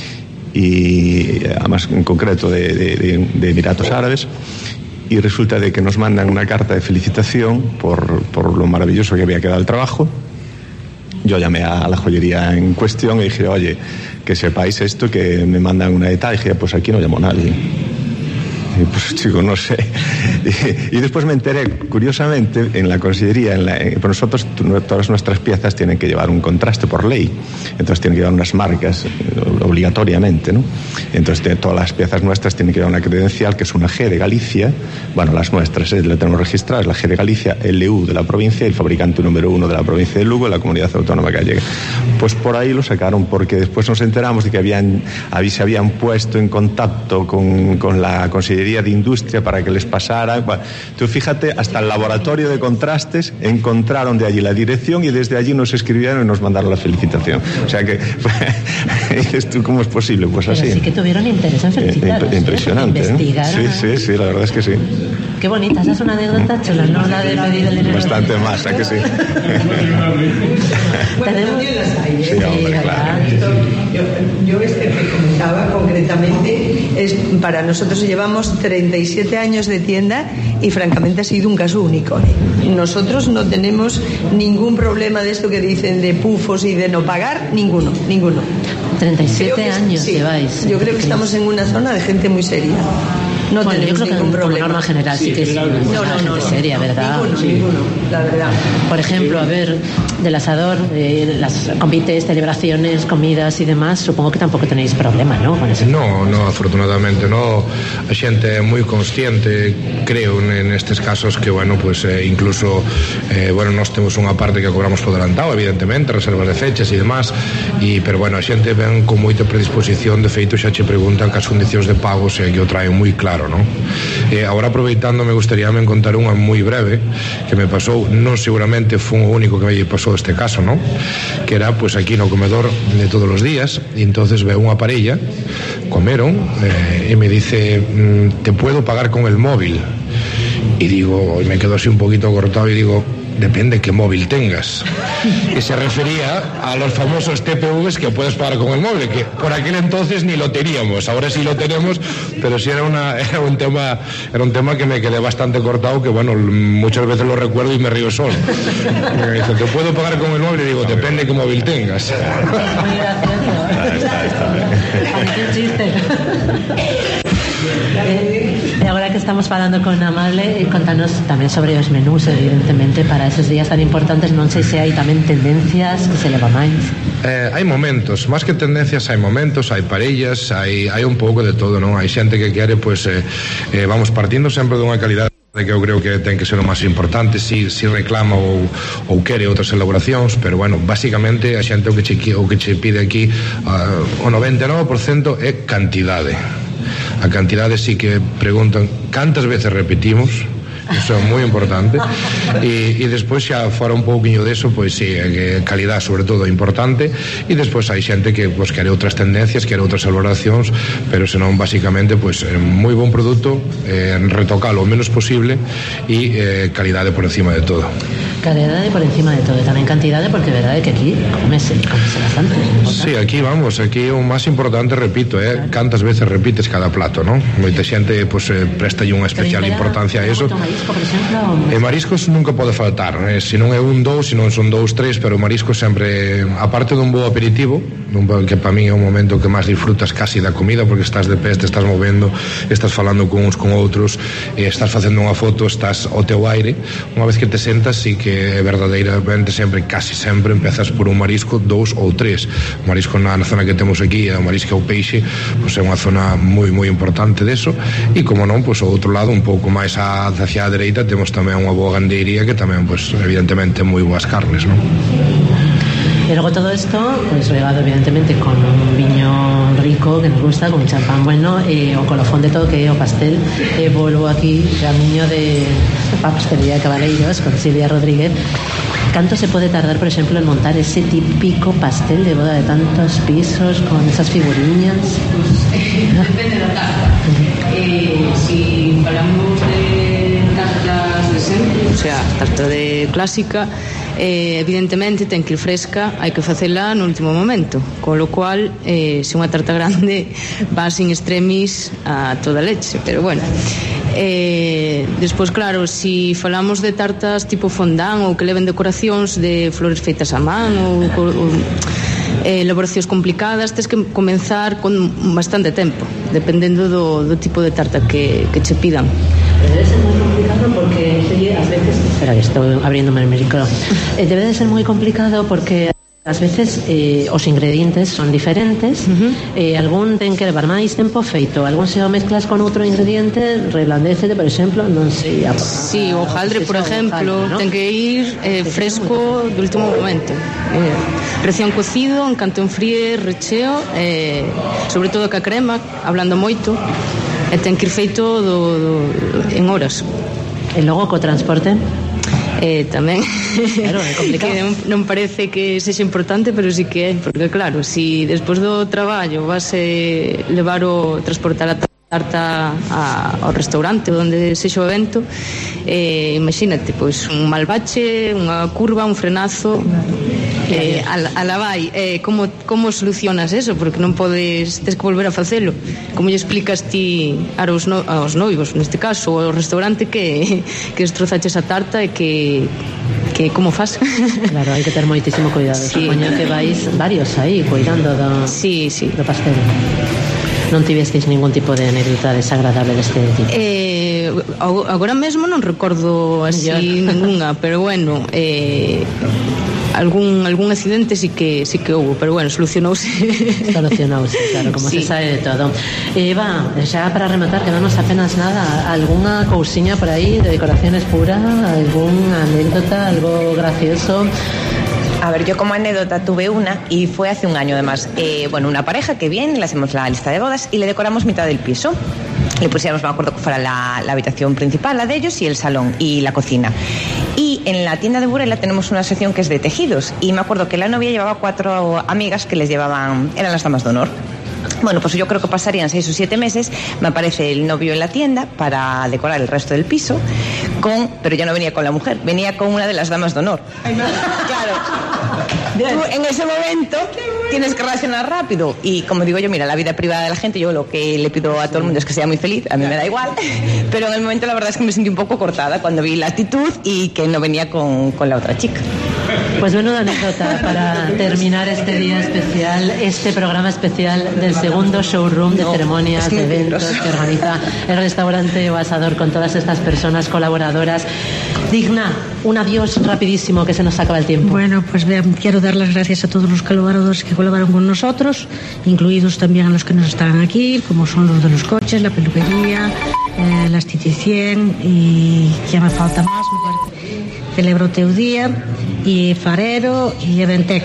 Speaker 11: y además en concreto de, de, de, de Emiratos Árabes, y resulta de que nos mandan una carta de felicitación por, por lo maravilloso que había quedado el trabajo. Yo llamé a la joyería en cuestión y dije, oye, que sepáis esto, que me mandan una detalle. Y dije, pues aquí no llamó nadie. Y pues chico, no sé. Y, y después me enteré, curiosamente, en la consellería, en la, en, por nosotros todas nuestras piezas tienen que llevar un contraste por ley, entonces tienen que llevar unas marcas eh, obligatoriamente, ¿no? Entonces de, todas las piezas nuestras tienen que llevar una credencial que es una G de Galicia, bueno, las nuestras, eh, la tenemos registrada, es la G de Galicia, L U de la provincia y el fabricante número uno de la provincia de Lugo, la comunidad autónoma gallega. Pues por ahí lo sacaron, porque después nos enteramos de que habían, habí, se habían puesto en contacto con, con la consellería de Industria para que les pasara. Bueno, tú fíjate, hasta el laboratorio de contrastes encontraron de allí la dirección y desde allí nos escribieron y nos mandaron la felicitación. O sea que, dices tú, ¿cómo es posible? Pues
Speaker 4: Pero
Speaker 11: así.
Speaker 4: sí que tuvieron interés en felicitaros,
Speaker 11: Eh, impresionante,
Speaker 4: ¿eh?
Speaker 11: ¿eh?
Speaker 4: Investigaron.
Speaker 11: Sí, sí, sí, la verdad es que sí.
Speaker 4: Qué bonita, esa es una anécdota chula, no la de pedir el dinero.
Speaker 11: Bastante más, ¿a que sí?
Speaker 4: Tenemos...
Speaker 11: Sí, hombre, claro.
Speaker 9: Yo, yo este que comentaba concretamente es, para nosotros llevamos treinta y siete años de tienda y francamente ha sido un caso único, ¿eh? Nosotros no tenemos ningún problema de esto que dicen de pufos y de no pagar, ninguno, ninguno.
Speaker 4: treinta y siete
Speaker 9: Creo que-
Speaker 4: años
Speaker 9: sí,
Speaker 4: lleváis.
Speaker 9: Yo creo que estamos en una zona de gente muy seria. no
Speaker 4: bueno,
Speaker 9: tenemos
Speaker 4: yo creo
Speaker 9: ningún
Speaker 4: que
Speaker 9: problema.
Speaker 4: Como norma general sí, sí que es
Speaker 9: no, no, no,
Speaker 4: seria, ¿verdad?
Speaker 9: Ninguno,
Speaker 4: sí.
Speaker 9: ninguno, la verdad.
Speaker 4: Por ejemplo, a ver, del asador, eh, las convites, celebraciones, comidas y demás, supongo que tampoco tenéis problema, ¿no? Con eso.
Speaker 3: No, no, afortunadamente no. A xente é moi consciente, creo, nestes casos que, bueno, pues eh, incluso eh, bueno, nós temos unha parte que cobramos por adelantado, evidentemente, reservas de fechas e demás, e, pero bueno, a xente ven con moita predisposición, de feito xa che preguntan que as condicións de pago se que o traen moi claro, non? E agora aproveitando, me gustaría me contar unha moi breve que me pasou, non seguramente foi o único que me pasou este caso, non? Que era, pues aquí no comedor de todos os días, e entonces veo unha parella, comeron, eh, e me dice, te puedo pagar con el móvil. Y digo, y me quedo así un poquito cortado y digo, depende qué móvil tengas. Y se refería a los famosos T P Vs que puedes pagar con el móvil, que por aquel entonces ni lo teníamos, ahora sí lo tenemos, pero sí era, una, era, un tema, era un tema que me quedé bastante cortado, que bueno, muchas veces lo recuerdo y me río solo. Me dice, ¿te puedo pagar con el móvil? Y digo, depende qué móvil tengas.
Speaker 4: Muy gracioso. Qué chiste. E agora que estamos falando con Amable, contanos tamén sobre os menús, evidentemente, para esos días tan importantes. Non sei se hai tamén tendencias que se leva máis.
Speaker 3: Eh, hai momentos, máis que tendencias, hai momentos, hai parellas, hai, hai un pouco de todo, non? Hai xente que quere, pues, eh, eh, vamos partindo sempre dunha calidade que eu creo que ten que ser o máis importante, si, si reclama ou, ou quere outras elaboracións, pero bueno, basicamente a xente o que che, o que che pide aquí, uh, o noventa e nove por cento é cantidade. A cantidade sí que preguntan cantas veces repetimos, eso é moi importante, e, e despois xa fora un pouquiño deso, pois sí, eh, calidad sobre todo importante, e despois hai xente que pues, quere outras tendencias, quere outras elaboracións, pero senón basicamente pues, eh, moi bon produto, eh, retocalo o menos posible e eh, calidade por encima de todo.
Speaker 4: Calidade por encima de todo, e tamén cantidade, porque é verdade que aquí comese, comese bastante.
Speaker 3: Sí, aquí vamos, aquí o máis importante, repito, é eh, cantas veces repites cada plato, non? Moita xente pues, eh, presta unha especial importancia a eso.
Speaker 4: Marisco, por exemplo?
Speaker 3: E mariscos nunca pode faltar, eh? Se non é un dous, se non son dous, tres, pero o marisco sempre, aparte dun bo aperitivo, dun bo que para mí é un momento que máis disfrutas casi da comida, porque estás de pé, te estás movendo, estás falando con uns con outros, e estás facendo unha foto, estás ao teu aire. Unha vez que te sentas, sí que é verdadeiramente sempre, casi sempre empezas por un marisco, dous ou tres. O marisco na, na zona que temos aquí, o marisco ou peixe, pois é unha zona moi moi importante deso, e como non, pois ao outro lado, un pouco máis hacia a dereita, temos tamén unha boa gandeiría que tamén, pois, evidentemente, moi boas carnes, non?
Speaker 4: E logo todo isto, pues regado evidentemente con un viño rico que nos gusta, con un champán bueno, e o colofón de todo que é o pastel. E volvo aquí camiño de a pastelería de Cabaleiros con Silvia Rodríguez. Canto se pode tardar, por exemplo, en montar ese típico pastel de boda de tantos pisos con esas figuriñas?
Speaker 13: Depende da tarta. Eh, si falamos de tartas de sempre, o sea, tarta de clásica, eh, evidentemente ten que ir fresca, hai que facela no último momento, con lo cual eh, se unha tarta grande va sin extremis a toda leche, pero bueno. Eh, despois, claro, si falamos de tartas tipo fondant ou que leven decoracións de flores feitas a man ou, ou eh, elaboracións complicadas, tens que comenzar con bastante tempo, dependendo do, do tipo de tarta que, que che pidan.
Speaker 4: Debe de ser moi complicado porque ás veces, espera que estou abriéndome el micro, eh, debe de ser moi complicado porque ás veces eh, os ingredientes son diferentes, uh-huh. eh, algún ten que levar máis tempo feito, algún se o mezclas con outro ingrediente, reblandécete, por exemplo, non sei. A, a,
Speaker 13: sí, o hojaldre, por exemplo, ¿no? Ten que ir eh, fresco do último momento. Eh, recién cocido, en canto enfríe, recheo, eh, sobre todo ca crema, hablando moito, e ten que ir feito do, do, en horas.
Speaker 4: E logo co transporte?
Speaker 13: Eh, tamén
Speaker 4: claro, é complicado.
Speaker 13: Que non, non parece que sexa importante, pero sí que é, porque claro, si despois do traballo vas eh, levar o transportar a tarta a, ao restaurante onde sexa o evento, eh, imagínate, pois un mal bache, unha curva, un frenazo, eh, a, a la vai, eh, como, como solucionas eso? Porque non podes, tens que volver a facelo. Como lle explicas ti aos, no, aos noivos, neste caso, ao restaurante que, que destrozaches a tarta e que que como faz?
Speaker 4: Claro, hai que ter moitísimo cuidado. Sí. Supoño que vais varios aí cuidando do,
Speaker 13: sí, sí.
Speaker 4: do pastel. non tivestes ningún tipo de anécdota desagradable deste tipo?
Speaker 13: Eh, agora mesmo non recordo así ninguna, pero bueno, eh, algún algún accidente sí que sí que houve, pero bueno, solucionouse.
Speaker 4: Solucionouse, claro, como sí. Se sabe de todo. Eva, xa para rematar, que non nos apenas nada, algunha cousiña por aí de decoraciones pura, algún anécdota, algo gracioso.
Speaker 8: A ver, yo como anécdota tuve una y fue hace un año además. Eh, bueno, una pareja que viene, le hacemos la lista de bodas y le decoramos mitad del piso. Le pusiéramos, me acuerdo que fuera la, la habitación principal, la de ellos, y el salón y la cocina. Y en la tienda de Burela tenemos una sección que es de tejidos. Y me acuerdo que la novia llevaba cuatro amigas que les llevaban, eran las damas de honor. Bueno, pues yo creo que pasarían seis o siete meses. Me aparece el novio en la tienda para decorar el resto del piso, con, pero yo no venía con la mujer, venía con una de las damas de honor. Ay, no. Claro. Tú en ese momento tienes que reaccionar rápido y, como digo yo, mira, la vida privada de la gente, yo lo que le pido a todo el mundo es que sea muy feliz, a mí me da igual, pero en el momento la verdad es que me sentí un poco cortada cuando vi la actitud y que no venía con, con la otra chica.
Speaker 4: Pues menuda anécdota para terminar este día especial, este programa especial del segundo showroom de no, ceremonias, de eventos que organiza el restaurante O Asador con todas estas personas colaboradoras. Digna, un adiós rapidísimo que se nos acaba el tiempo.
Speaker 7: Bueno, pues vean, quiero dar las gracias a todos los colaboradores que colaboraron con nosotros, incluidos también a los que nos están aquí, como son los de los coches, la peluquería, eh, la estetición y ya me falta más, me parece. Celebro teu día y Farero y Eventec.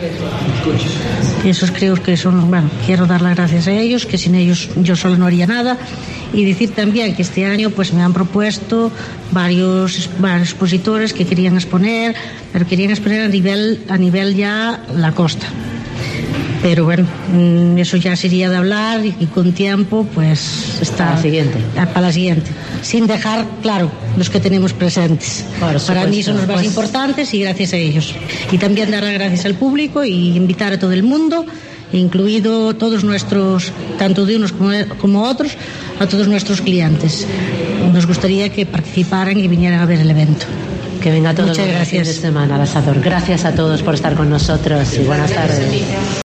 Speaker 7: Y esos creo que son, bueno, quiero dar las gracias a ellos, que sin ellos yo solo no haría nada. Y decir también que este año pues me han propuesto varios, varios expositores que querían exponer, pero querían exponer a nivel, a nivel ya la costa. Pero bueno, eso ya sería de hablar y con tiempo pues está
Speaker 4: para la siguiente,
Speaker 7: para la siguiente, sin dejar claro los que tenemos presentes. Para mí son los más pues... importantes y gracias a ellos. Y también dar las gracias al público y invitar a todo el mundo, incluido todos nuestros, tanto de unos como, como otros, a todos nuestros clientes. Nos gustaría que participaran y vinieran a ver el evento.
Speaker 4: Que venga todo
Speaker 7: Muchas
Speaker 4: el
Speaker 7: gracias.
Speaker 4: fin de semana al Asador. Gracias a todos por estar con nosotros y buenas tardes.